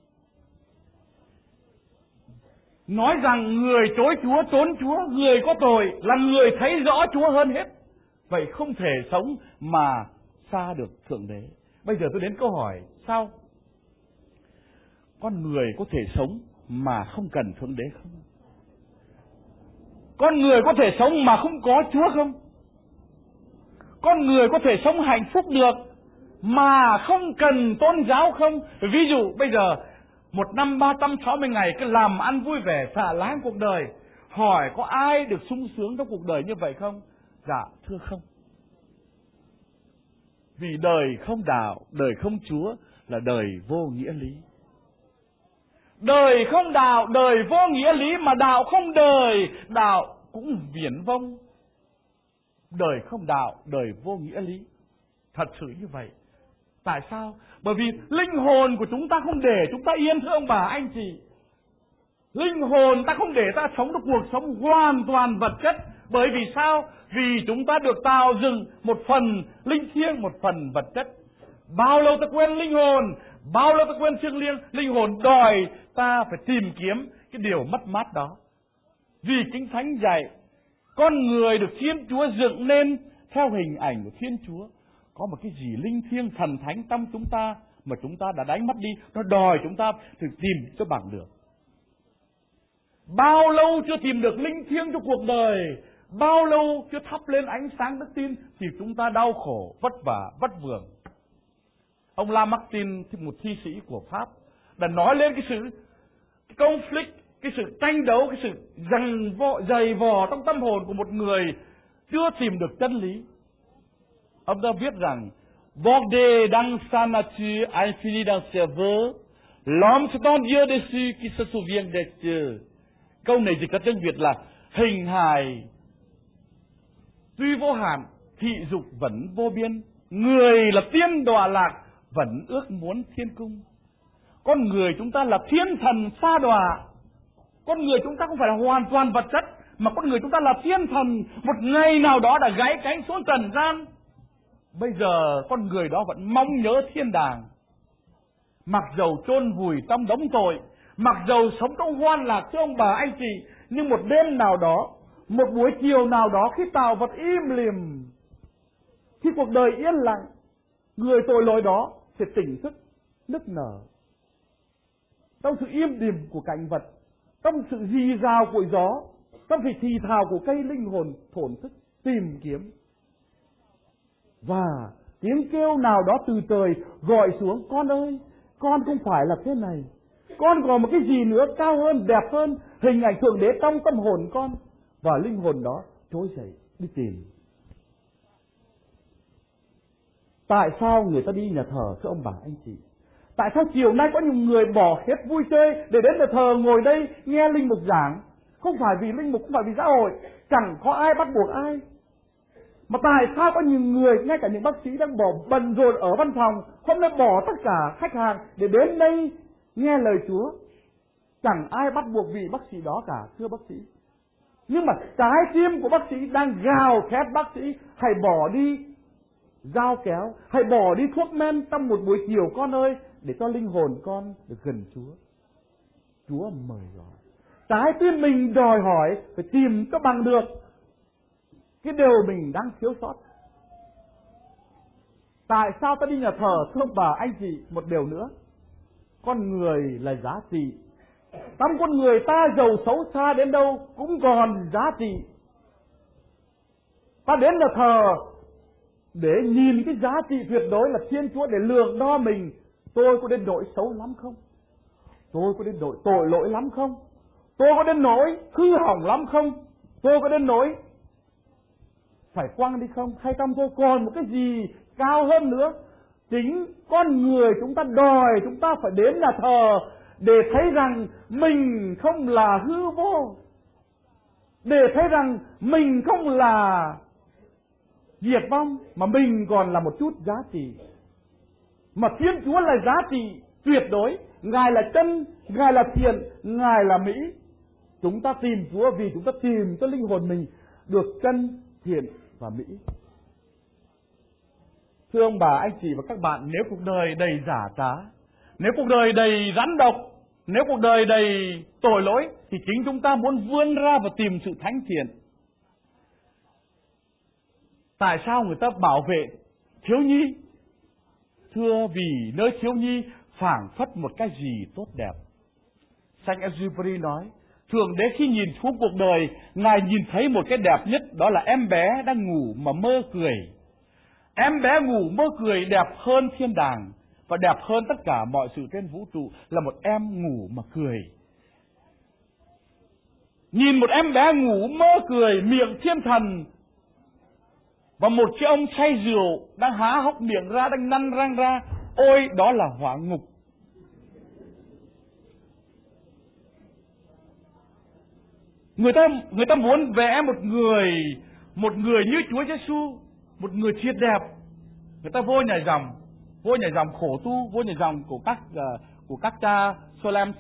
Nói rằng người chối Chúa, trốn Chúa, người có tội là người thấy rõ Chúa hơn hết. Vậy không thể sống mà xa được Thượng Đế. Bây giờ tôi đến câu hỏi, sao con người có thể sống mà không cần Thượng Đế không? Con người có thể sống mà không có Chúa không? Con người có thể sống hạnh phúc được mà không cần tôn giáo không? Ví dụ bây giờ một năm 360 ngày cứ làm ăn vui vẻ, xả láng cuộc đời. Hỏi có ai được sung sướng trong cuộc đời như vậy không? Dạ thưa không. Vì đời không đạo, đời không Chúa là đời vô nghĩa lý. Đời không đạo, đời vô nghĩa lý, mà đạo không đời, đạo cũng viển vông. Đời không đạo, đời vô nghĩa lý. Thật sự như vậy. Tại sao? Bởi vì linh hồn của chúng ta không để chúng ta yên, thưa ông bà anh chị. Linh hồn ta không để ta sống được cuộc sống hoàn toàn vật chất. Bởi vì sao? Vì chúng ta được tạo dựng một phần linh thiêng, một phần vật chất. Bao lâu ta quên linh hồn, bao lâu ta quên thiêng liêng, linh hồn đòi ta phải tìm kiếm cái điều mất mát đó. Vì Kinh Thánh dạy, con người được Thiên Chúa dựng nên theo hình ảnh của Thiên Chúa. Có một cái gì linh thiêng thần thánh trong chúng ta mà chúng ta đã đánh mất đi, nó đòi chúng ta phải tìm cho bằng được. Bao lâu chưa tìm được linh thiêng cho cuộc đời, bao lâu chưa thắp lên ánh sáng đức tin, thì chúng ta đau khổ, vất vả, vất vưởng. Ông Lamartine, một thi sĩ của Pháp, đã nói lên cái sự conflict, cái sự tranh đấu, cái sự dày vò trong tâm hồn của một người chưa tìm được chân lý. Ông ta viết rằng: Bordé dans sa nature, infini dans ses voeux, l'homme c'est un Dieu dessus qui se souvient des cieux. Câu này dịch ra tiếng Việt là: hình hài tuy vô hạn, thị dục vẫn vô biên, người là tiên đọa lạc, vẫn ước muốn thiên cung. Con người chúng ta là thiên thần sa đọa. Con người chúng ta không phải là hoàn toàn vật chất, mà con người chúng ta là thiên thần, một ngày nào đó đã gãy cánh xuống trần gian. Bây giờ con người đó vẫn mong nhớ thiên đàng. Mặc dầu chôn vùi trong đống tội, mặc dầu sống trong hoan lạc, thưa ông bà anh chị, nhưng một đêm nào đó, một buổi chiều nào đó, khi tạo vật im lìm, khi cuộc đời yên lặng, người tội lỗi đó sẽ tỉnh thức, nức nở. Trong sự im lìm của cảnh vật, trong sự rì rào của gió, trong sự thì thào của cây, linh hồn thổn thức tìm kiếm. Và tiếng kêu nào đó từ trời gọi xuống: con ơi, con không phải là thế này, con còn một cái gì nữa cao hơn, đẹp hơn, hình ảnh Thượng Đế trong tâm hồn con. Và linh hồn đó trỗi dậy đi tìm. Tại sao người ta đi nhà thờ, thưa ông bà anh chị? Tại sao chiều nay có nhiều người bỏ hết vui chơi để đến nhà thờ ngồi đây nghe linh mục giảng? Không phải vì linh mục, không phải vì xã hội, chẳng có ai bắt buộc ai. Mà tại sao có nhiều người, ngay cả những bác sĩ đang bận rộn ở văn phòng, hôm nay bỏ tất cả khách hàng để đến đây nghe lời Chúa? Chẳng ai bắt buộc vị bác sĩ đó cả, thưa bác sĩ. Nhưng mà trái tim của bác sĩ đang gào khét bác sĩ: hãy bỏ đi
dao kéo, hãy bỏ đi thuốc men trong một buổi chiều con ơi, để cho linh hồn con được gần Chúa. Chúa mời gọi. Trái tim mình đòi hỏi phải tìm cho bằng được cái điều mình đang thiếu sót. Tại sao ta đi nhà thờ? Thưa ông bà anh chị, một điều nữa, con người là giá trị. Trong con người ta giàu xấu xa đến đâu cũng còn giá trị. Ta đến nhà thờ để nhìn cái giá trị tuyệt đối là Thiên Chúa, để lượng đo mình. Tôi có đến nỗi xấu lắm không? Tôi có đến nỗi tội lỗi lắm không? Tôi có đến nỗi hư hỏng lắm không? Tôi có đến nỗi phải quăng đi không? Hay trong tôi còn một cái gì cao hơn nữa? Chính con người chúng ta đòi chúng ta phải đến nhà thờ để thấy rằng mình không là hư vô, để thấy rằng mình không là diệt vong, mà mình còn là một chút giá trị. Mà Thiên Chúa là giá trị tuyệt đối. Ngài là chân, Ngài là thiện, Ngài là mỹ. Chúng ta tìm Chúa vì chúng ta tìm cho linh hồn mình được chân, thiện và mỹ. Thưa ông bà, anh chị và các bạn, nếu cuộc đời đầy giả trá, nếu cuộc đời đầy rắn độc, nếu cuộc đời đầy tội lỗi, thì chính chúng ta muốn vươn ra và tìm sự thánh thiện. Tại sao người ta bảo vệ thiếu nhi? Thưa, vì nơi thiếu nhi phảng phất một cái gì tốt đẹp. Saint Exupéry nói, Thượng Đế khi nhìn xuống cuộc đời, Ngài nhìn thấy một cái đẹp nhất, đó là em bé đang ngủ mà mơ cười. Em bé ngủ mơ cười đẹp hơn thiên đàng và đẹp hơn tất cả mọi sự trên vũ trụ là một em ngủ mà cười. Nhìn một em bé ngủ mơ cười, miệng thiên thần, và một cái ông say rượu đang há hốc miệng ra, đang năn răng ra, ôi đó là hỏa ngục. Người ta muốn vẽ một người như Chúa Giêsu, một người thiệt đẹp. Người ta vô nhà dòng khổ tu, vô nhà dòng của các cha Solem.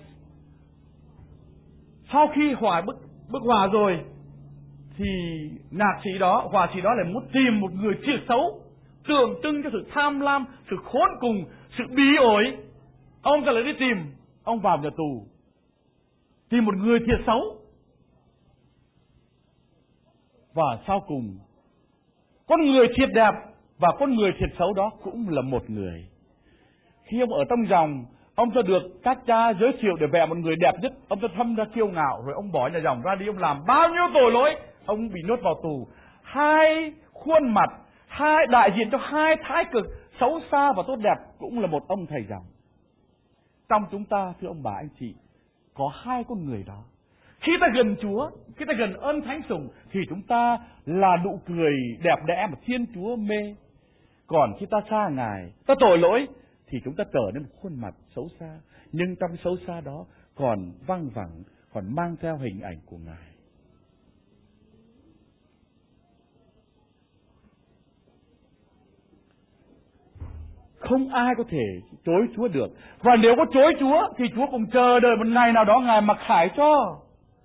Sau khi bức họa rồi thì họa sĩ đó lại muốn tìm một người thiệt xấu, tượng trưng cho sự tham lam, sự khốn cùng, sự bí ổi. Ông ta lại đi tìm, ông vào nhà tù tìm một người thiệt xấu. Và sau cùng, con người thiệt đẹp và con người thiệt xấu đó cũng là một người. Khi ông ở trong dòng, ông ta được các cha giới thiệu để vẽ một người đẹp nhất. Ông ta thâm ra kiêu ngạo, rồi ông bỏ nhà dòng ra đi, ông làm bao nhiêu tội lỗi, ông bị nhốt vào tù. Hai khuôn mặt, đại diện cho hai thái cực xấu xa và tốt đẹp cũng là một ông thầy dòng. Trong chúng ta, thưa ông bà anh chị, có hai con người đó. Khi ta gần Chúa, khi ta gần ơn thánh sủng, thì chúng ta là nụ cười đẹp đẽ mà Thiên Chúa mê. Còn khi ta xa Ngài, ta tội lỗi, thì chúng ta trở nên một khuôn mặt xấu xa. Nhưng trong xấu xa đó còn văng vẳng, còn mang theo hình ảnh của Ngài. Không ai có thể chối Chúa được. Và nếu có chối Chúa thì Chúa cũng chờ đợi một ngày nào đó Ngài mặc khải cho.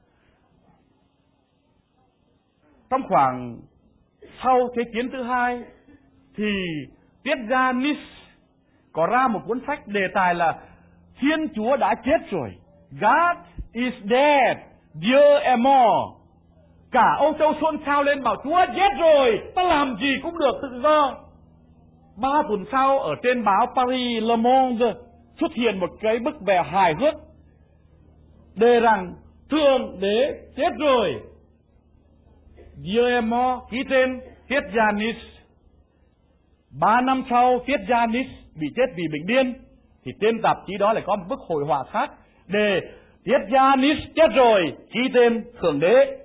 Trong khoảng sau Thế chiến thứ hai thì Triết gia Nietzsche có ra một cuốn sách đề tài là Thiên Chúa đã chết rồi. God is dead, Dieu est mort. Cả Âu Châu xôn xao lên bảo Chúa chết rồi, ta làm gì cũng được tự do. 3 tuần sau ở trên báo Paris Le Monde xuất hiện một cái bức vẽ hài hước đề rằng Thượng Đế chết rồi, Dieu est mort, ký tên Triết gia Nietzsche. 3 năm sau Triết gia Nietzsche bị chết vì bệnh điên, thì trên tạp chí đó lại có một bức hội họa khác đề Triết gia Nietzsche chết rồi, ký tên Thượng Đế.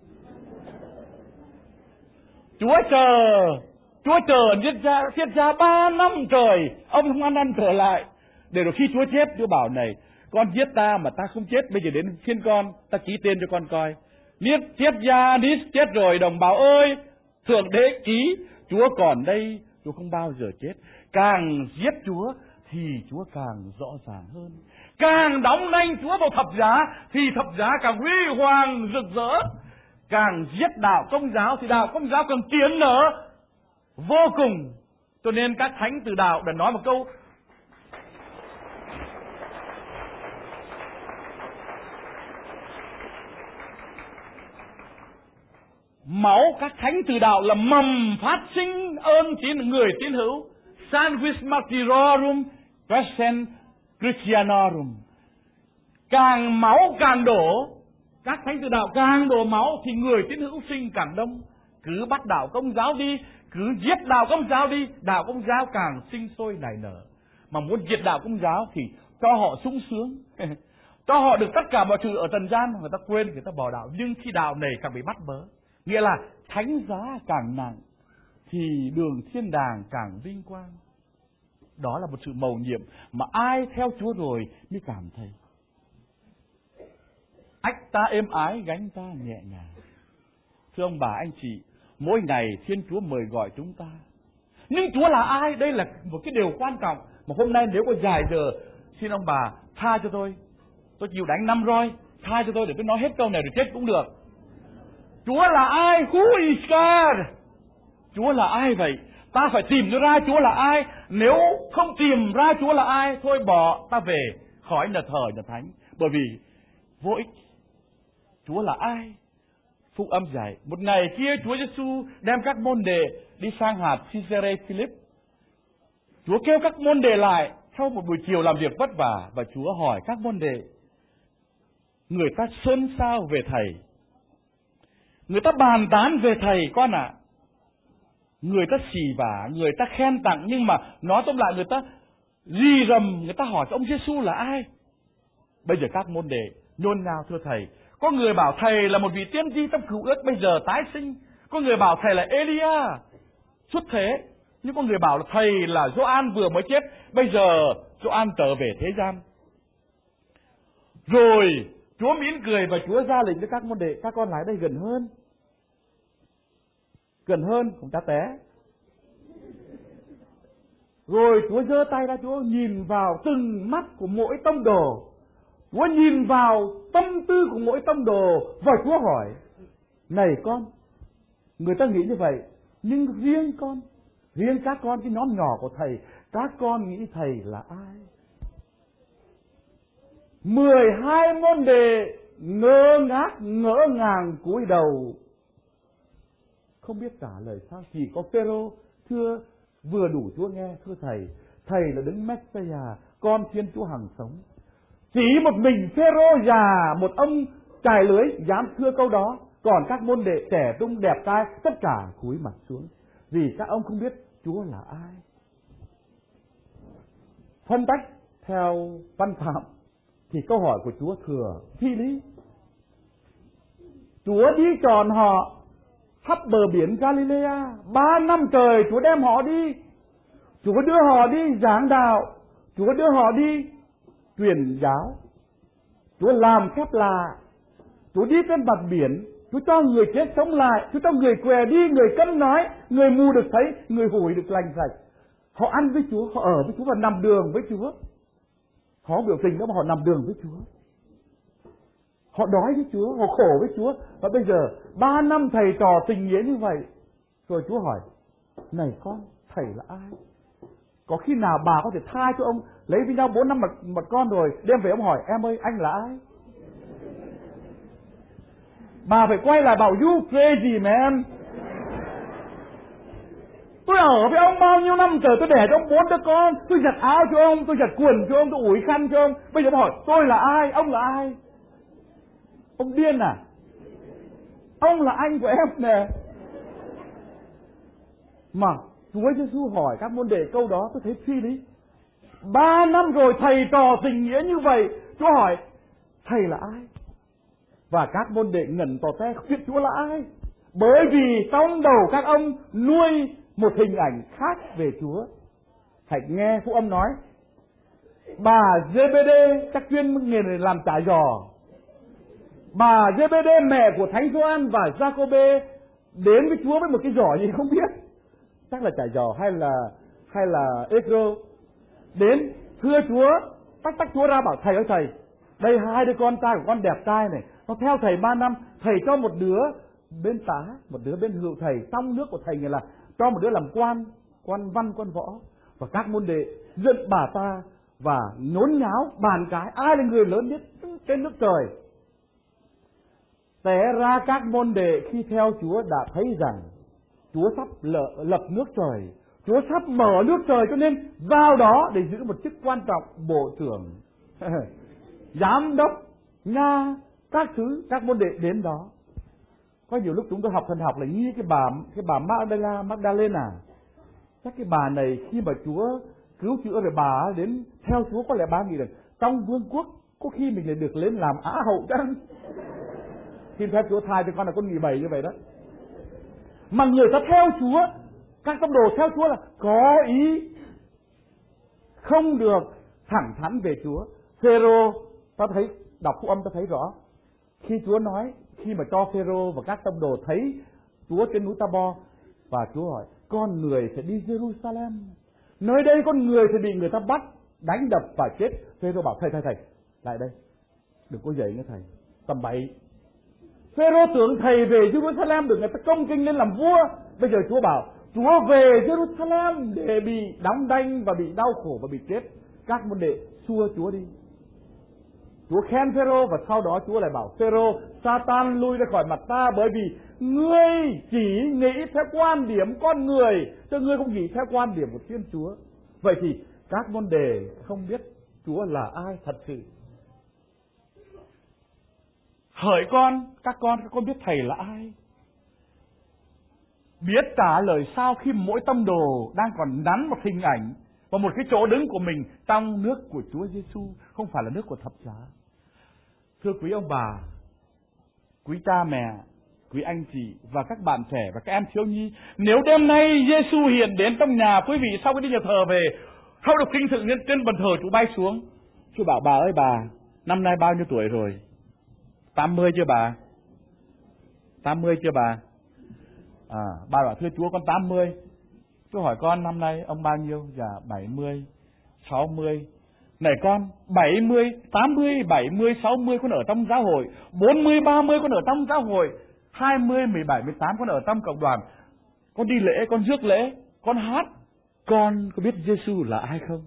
Chúa chờ Triết gia 3 năm trời, ông không ăn trở lại. Để rồi khi Chúa chết, Chúa bảo này, con giết ta mà ta không chết, bây giờ đến phiên con, ta ký tên cho con coi. Triết gia Nietzsche chết rồi, đồng bào ơi, Thượng Đế ký, Chúa còn đây, Chúa không bao giờ chết. Càng giết Chúa thì Chúa càng rõ ràng hơn. Càng đóng đanh Chúa vào thập giá thì thập giá càng huy hoàng rực rỡ. Càng giết đạo Công giáo thì đạo Công giáo càng tiến nở vô cùng.
Cho nên các thánh từ đạo đã nói một câu: máu các thánh từ đạo là mầm phát sinh ơn người tín hữu. Sanguis martyrorum crescent Christianorum. Càng máu càng đổ, các thánh từ đạo càng đổ máu thì người tín hữu sinh càng đông. Cứ bắt đạo Công giáo đi, cứ giết đạo Công giáo đi, đạo Công giáo càng sinh sôi nảy nở. Mà muốn diệt đạo Công giáo thì cho họ sung sướng, cho họ được tất cả mọi thứ ở trần gian, người ta quên, người ta bỏ đạo. Nhưng khi đạo này càng bị bắt bớ, nghĩa là thánh giá càng nặng thì đường thiên đàng càng vinh quang. Đó là một sự mầu nhiệm mà ai theo Chúa rồi mới cảm thấy ách ta êm ái, gánh ta nhẹ nhàng. Thưa ông bà anh chị, mỗi ngày Thiên Chúa mời gọi chúng ta. Nhưng Chúa là ai? Đây là một cái điều quan trọng mà hôm nay nếu có dài giờ, xin ông bà tha cho tôi chịu đánh 5 roi, tha cho tôi để tôi nói hết câu này rồi chết cũng được. Chúa là ai? Who is God? Chúa là ai vậy? Ta phải tìm ra Chúa là ai. Nếu không tìm ra Chúa là ai, thôi bỏ ta về khỏi nhà thờ nhà thánh, bởi vì vô ích. Chúa là ai? Phúc âm dạy một ngày kia Chúa Giêsu đem các môn đệ đi sang hạt Caesarea Philip. Chúa kêu các môn đệ lại sau một buổi chiều làm việc vất vả, và Chúa hỏi các môn đệ: người ta xôn xao về thầy, người ta bàn tán về thầy con ạ. Người ta xì vả, người ta khen tặng, nhưng mà nói tóm lại người ta rì rầm, người ta hỏi ông Giêsu là ai. Bây giờ các môn đệ nhôn nhao: thưa thầy, có người bảo thầy là một vị tiên tri trong cựu ước bây giờ tái sinh, có người bảo thầy là Elia xuất thế, nhưng có người bảo là thầy là Gioan vừa mới chết, bây giờ Gioan trở về thế gian. Rồi Chúa mỉm cười và Chúa ra lệnh với các môn đệ: các con lại đây gần hơn. Gần hơn, không ta té. Rồi Chúa giơ tay ra, Chúa nhìn vào từng mắt của mỗi tông đồ, Chúa nhìn vào tâm tư của mỗi tông đồ, và Chúa hỏi: này con, người ta nghĩ như vậy, nhưng riêng các con, cái nhóm nhỏ của thầy, các con nghĩ thầy là ai? 12 môn đệ ngơ ngác ngỡ ngàng cúi đầu, không biết trả lời sao. Chỉ có Phêrô thưa vừa đủ Chúa nghe: thưa thầy là Đấng Messiah, con Thiên Chúa hằng sống. Chỉ một mình Phêrô già, một ông chài lưới dám thưa câu đó, còn các môn đệ trẻ trung đẹp trai tất cả cúi mặt xuống, vì các ông không biết Chúa là ai. Phân tách theo văn phạm thì câu hỏi của Chúa thừa phi lý. Chúa đi tròn họ khắp bờ biển Galilea 3 năm trời, Chúa đem họ đi, Chúa đưa họ đi giảng đạo, Chúa đưa họ đi truyền giáo, Chúa làm phép lạ, Chúa đi trên mặt biển, Chúa cho người chết sống lại, Chúa cho người què đi, người câm nói, người mù được thấy, người hủi được lành sạch. Họ ăn với Chúa, họ ở với Chúa và nằm đường với Chúa. Họ biểu tình đó mà họ nằm đường với Chúa, họ đói với Chúa, họ khổ với Chúa. Và bây giờ 3 năm thầy trò tình nghĩa như vậy, rồi Chúa hỏi: này con, thầy là ai? Có khi nào bà có thể tha cho ông lấy với nhau 4 năm một con rồi đem về ông hỏi: em ơi, anh là ai? Bà phải quay lại bảo: you crazy man, tôi ở với ông bao nhiêu năm trời, tôi đẻ cho ông 4 đứa con, tôi giặt áo cho ông, tôi giặt quần cho ông, tôi ủi khăn cho ông. Bây giờ ông hỏi tôi là ai, ông là ai? Ông điên à? Ông là anh của em nè. Mà Chúa Giêsu hỏi các môn đệ câu đó tôi thấy phi lý. 3 năm rồi thầy trò tình nghĩa như vậy, Chúa hỏi thầy là ai? Và các môn đệ ngẩn tỏ te không biết Chúa là ai, bởi vì trong đầu các ông nuôi một hình ảnh khác về Chúa. Hãy nghe Phúc Âm nói: bà Giê-bê-đê chắc chuyên nghề làm chả giò. Bà Giê-bê-đê mẹ của Thánh Gioan và Gia-cô-bê đến với Chúa với một cái giỏ gì không biết, chắc là chả giò hay là ếch-rô. Đến thưa Chúa, tách Chúa ra bảo: thầy ơi thầy, đây 2 đứa con trai của con đẹp trai này, nó theo thầy 3 năm, thầy cho một đứa bên tá, một đứa bên hữu thầy, trong nước của thầy, nghĩa là cho một đứa làm quan,
quan văn quan võ. Và các môn đệ giận bà ta và nhốn nháo bàn cái ai là người lớn nhất trên nước trời. Té ra các môn đệ khi theo Chúa đã thấy rằng Chúa sắp lập nước trời, Chúa sắp mở nước trời, cho nên vào đó để giữ một chức quan trọng, bộ trưởng, giám đốc, nha, các thứ. Các môn đệ đến đó. Có nhiều lúc chúng tôi học thần học là như cái bà Magdalena. Chắc cái bà này khi mà Chúa cứu chữa rồi bà đến theo Chúa, có lẽ bà nghĩ rằng trong vương quốc có khi mình lại được lên làm á hậu chăng. Xin phép Chúa tha cho con là con nghĩ bậy như vậy đó. Mà người ta theo Chúa, các tông đồ theo Chúa là có ý, không được thẳng thắn về Chúa. Phêrô, ta thấy đọc Phúc Âm ta thấy rõ, khi Chúa nói, khi mà cho Phêrô và các tông đồ thấy Chúa trên núi Ta-bo, và Chúa hỏi con người sẽ đi Jerusalem, nơi đây con người sẽ bị người ta bắt, đánh đập và chết. Phêrô bảo thầy lại đây, đừng có dậy nữa thầy, tầm bậy. Phêrô tưởng thầy về Jerusalem được người ta công kính lên làm vua. Bây giờ Chúa bảo Chúa về Jerusalem để bị đóng đanh và bị đau khổ và bị chết. Các môn đệ xua Chúa đi. Chúa khen Phêrô và sau đó Chúa lại bảo Phêrô, Satan lui ra khỏi mặt ta, bởi vì ngươi chỉ nghĩ theo quan điểm con người, chứ ngươi không nghĩ theo quan điểm của Thiên Chúa. Vậy thì các môn đệ không biết Chúa là ai thật sự. Hỡi các con biết thầy là ai? Biết trả lời sao khi mỗi tông đồ đang còn nắn một hình ảnh và một cái chỗ đứng của mình trong nước của Chúa Giêsu, không phải là nước của thập giá. Thưa quý ông bà, quý cha mẹ, quý anh chị và các bạn trẻ và các em thiếu nhi, nếu đêm nay Giêsu hiện đến trong nhà quý vị sau khi đi nhà thờ về, không được kinh thượng trên bàn thờ Chúa bay xuống, Chúa bảo bà ơi bà, năm nay bao nhiêu tuổi rồi? 80 chưa bà? 80 chưa bà? Bà bảo thưa Chúa con 80. Chúa hỏi con năm nay ông bao nhiêu? Dạ 70, 60. Này con, 70, 80, 70, 60 con ở trong giáo hội, 40, 30 con ở trong giáo hội, 20, 17, 18 con ở trong cộng đoàn. Con đi lễ, con rước lễ, con hát. Con có biết Giêsu là ai không?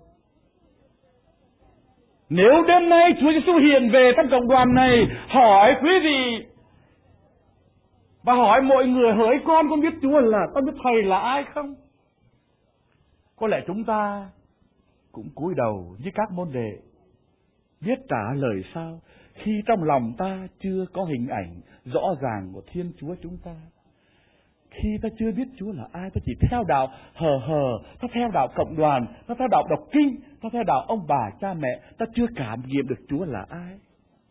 Nếu đêm nay Chúa Giêsu hiện về trong cộng đoàn này, hỏi quý vị và hỏi mọi người, hỡi con biết Chúa là, con biết thầy là ai không? Có lẽ chúng ta cũng cúi đầu với các môn đệ, biết trả lời sao khi trong lòng ta chưa có hình ảnh rõ ràng của Thiên Chúa chúng ta. Khi ta chưa biết Chúa là ai, ta chỉ theo đạo hờ, ta theo đạo cộng đoàn, ta theo đạo đọc kinh, ta theo đạo ông bà cha mẹ, ta chưa cảm nghiệm được Chúa là ai.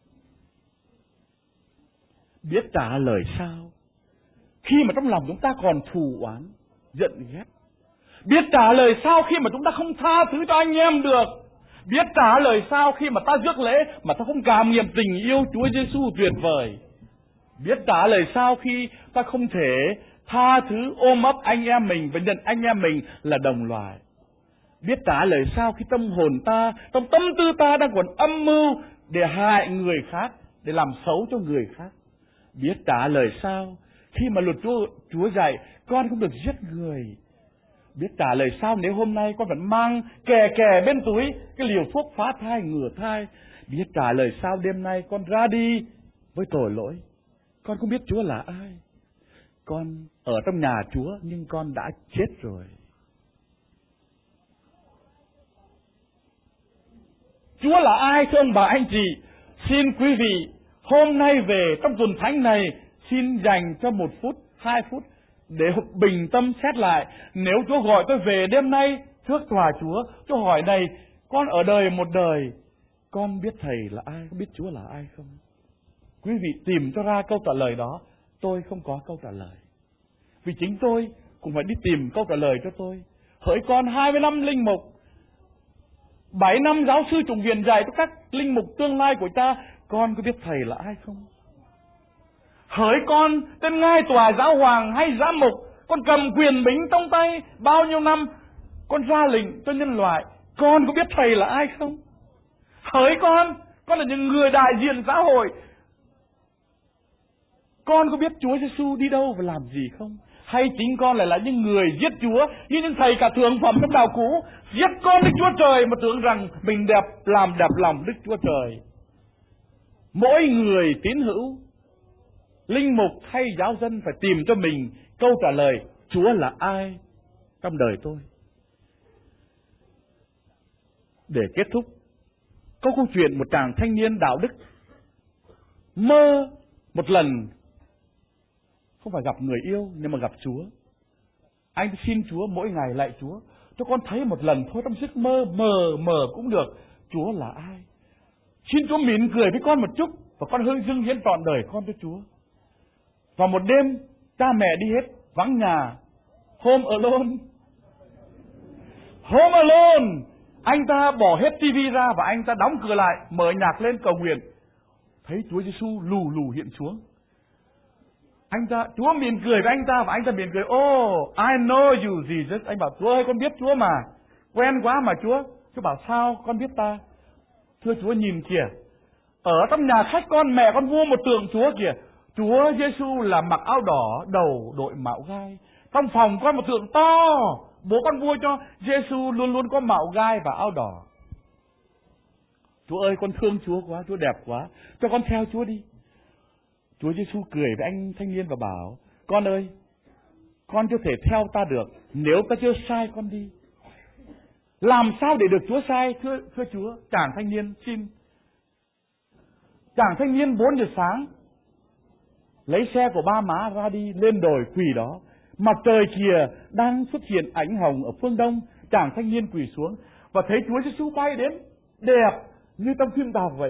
Biết trả lời sao khi mà trong lòng chúng ta còn thù oán, giận ghét. Biết trả lời sao khi mà chúng ta không tha thứ cho anh em được. Biết trả lời sao khi mà ta rước lễ mà ta không cảm nghiệm tình yêu Chúa Giêsu tuyệt vời. Biết trả lời sao khi ta không thể tha thứ ôm ấp anh em mình và nhận anh em mình là đồng loài. Biết trả lời sao khi tâm hồn ta, trong tâm tư ta đang còn âm mưu để hại người khác, để làm xấu cho người khác. Biết trả lời sao khi mà luật Chúa dạy con không được giết người. Biết trả lời sao nếu hôm nay con vẫn mang kè bên túi cái liều thuốc phá thai, ngừa thai. Biết trả lời sao đêm nay con ra đi với tội lỗi. Con không biết Chúa là ai. Con ở trong nhà Chúa nhưng con đã chết rồi. Chúa là ai thưa ông bà anh chị? Xin quý vị hôm nay về trong tuần thánh này, xin dành cho 1 phút, 2 phút để bình tâm xét lại. Nếu Chúa gọi tôi về đêm nay trước tòa Chúa hỏi này, con ở đời một đời, con biết Thầy là ai, có biết Chúa là ai không? Quý vị tìm cho ra câu trả lời đó. Tôi không có câu trả lời, vì chính tôi cũng phải đi tìm câu trả lời cho tôi. Hỡi con 20 năm linh mục, 7 năm giáo sư chủng viện dạy cho các linh mục tương lai của cha, con có biết Thầy là ai không? Hỡi con trên ngai tòa giáo hoàng hay giám mục, con cầm quyền bính trong tay bao nhiêu năm, con ra lệnh cho nhân loại, con có biết Thầy là ai không? Hỡi con là những người đại diện xã hội, con có biết Chúa Giêsu đi đâu và làm gì không?
hay chính con lại là những người giết Chúa, như những thầy cả thượng phẩm trong đạo cũ giết con Đức Chúa Trời mà tưởng rằng mình làm đẹp lòng Đức Chúa Trời. Mỗi người tín hữu, linh mục hay giáo dân phải tìm cho mình câu trả lời Chúa là ai trong đời tôi. Để kết thúc, có câu chuyện một chàng thanh niên đạo đức mơ một lần, không phải gặp người yêu nhưng mà gặp Chúa. Anh xin Chúa mỗi ngày lạy Chúa, cho con thấy một lần thôi trong giấc mơ, mờ cũng được, Chúa là ai. Xin Chúa mỉm cười với con một chút và con hương dâng hiến trọn đời con cho Chúa. Và một đêm cha mẹ đi hết, vắng nhà, home alone, anh ta bỏ hết tivi ra và anh ta đóng cửa lại, mở nhạc lên cầu nguyện. Thấy Chúa Giêsu lù lù hiện xuống. Chúa mỉm cười với anh ta và anh ta mỉm cười. Oh, I know you Jesus. Anh bảo Chúa ơi, con biết Chúa mà, quen quá mà Chúa. Chúa bảo sao con biết ta? Thưa Chúa, nhìn kìa, ở trong nhà khách con, mẹ con mua một tượng Chúa kìa. Chúa Giêsu là mặc áo đỏ, đầu đội mạo gai. Trong phòng con một tượng to, bố con mua cho Giêsu luôn luôn có mạo gai và áo đỏ. Chúa ơi, con thương Chúa quá, Chúa đẹp quá, cho con theo Chúa đi. Chúa Giêsu cười với anh thanh niên và bảo, con ơi, con chưa thể theo ta được nếu ta chưa sai con đi. Làm sao để được Chúa sai, thưa Chúa? Chàng thanh niên xin. Chàng thanh niên 4 giờ sáng lấy xe của ba má ra đi lên đồi quỳ đó. Mặt trời kìa đang xuất hiện ánh hồng ở phương đông. Chàng thanh niên quỳ xuống và thấy Chúa Giêsu bay đến đẹp như trong phim Tàu vậy.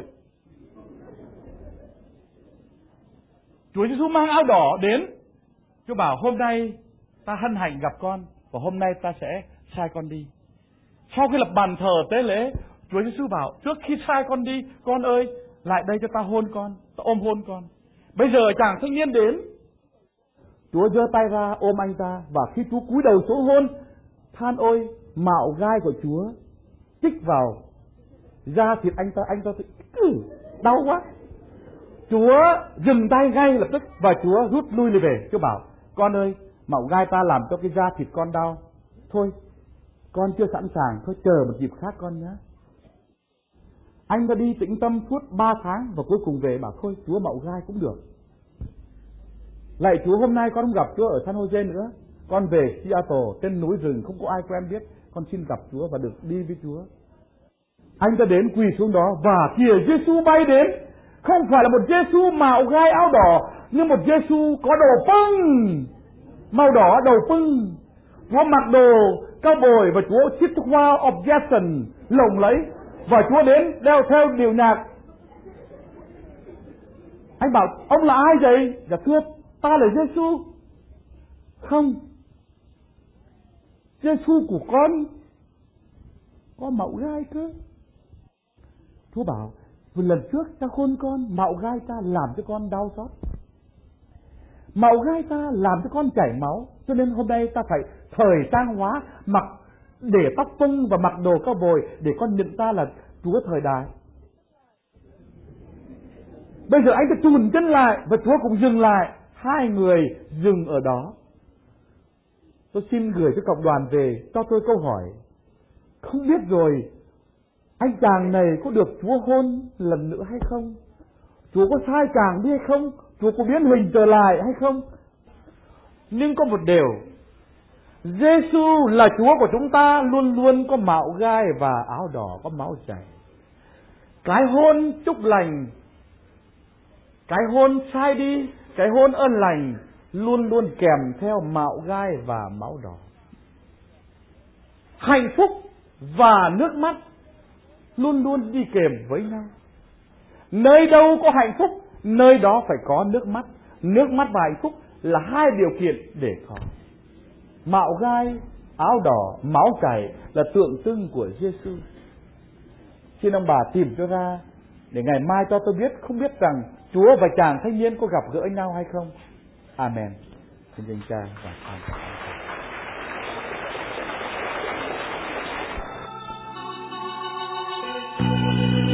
Chúa Giêsu mang áo đỏ đến. Chúa bảo hôm nay ta hân hạnh gặp con và hôm nay ta sẽ sai con đi. Sau khi lập bàn thờ tế lễ, Chúa Giêsu bảo trước khi sai con đi, con ơi, lại đây cho ta hôn con, ta ôm hôn con. Bây giờ chàng thanh niên đến, Chúa giơ tay ra ôm anh ta và khi Chúa cúi đầu xuống hôn, than ôi, mạo gai của Chúa chích vào da thịt anh ta đau quá. Chúa dừng tay ngay lập tức và Chúa rút lui về. Chúa bảo con ơi, mạo gai ta làm cho cái da thịt con đau, thôi con chưa sẵn sàng, thôi chờ một dịp khác con nhé. Anh ta đi tĩnh tâm suốt 3 tháng và cuối cùng về bảo thôi Chúa mạo gai cũng được. Lạy Chúa, hôm nay con không gặp Chúa ở San Jose nữa, con về Seattle trên núi rừng không có ai quen biết, con xin gặp Chúa và được đi với Chúa. Anh ta đến quỳ xuống đó và kìa Giêsu bay đến, không phải là một Giêsu mạo gai áo đỏ, nhưng một Giêsu có đầu pưng, màu đỏ đầu pưng. Chúa mặc đồ cao bồi và Chúa chiếc hoa of Jackson lồng lấy và Chúa đến đeo theo điệu nhạc. Anh bảo ông là ai vậy? Dạ thưa, ta là Giêsu. Không, Giêsu của con có mạo gai cơ. Chúa bảo một lần trước ta hôn con, mạo gai ta làm cho con đau xót, mạo gai ta làm cho con chảy máu, cho nên hôm nay ta phải thời trang hóa, mặc để tóc phông và mặc đồ cao bồi để con nhận ta là Chúa thời đại. Bây giờ anh ta chùn chân lại và Chúa cũng dừng lại. Hai người dừng ở đó. Tôi xin gửi cho cộng đoàn về cho tôi câu hỏi. Không biết rồi anh chàng này có được Chúa hôn lần nữa hay không? Chúa có sai chàng đi hay không? Chúa có biến hình trở lại hay không? Nhưng có một điều, Giêsu là Chúa của chúng ta luôn luôn có mạo gai và áo đỏ, có máu chảy. Cái hôn chúc lành, cái hôn sai đi, cái hôn ơn lành luôn luôn kèm theo mạo gai và máu đỏ. Hạnh phúc và nước mắt luôn luôn đi kèm với nhau. Nơi đâu có hạnh phúc, nơi đó phải có nước mắt. Nước mắt và hạnh phúc là hai điều kiện để có. Mạo gai, áo đỏ, máu chảy là tượng trưng của Giêsu. Xin ông bà tìm cho ra để ngày mai cho tôi biết, không biết rằng Chúa và chàng thanh niên có gặp gỡ nhau hay không. Amen. Xin danh Cha và Con.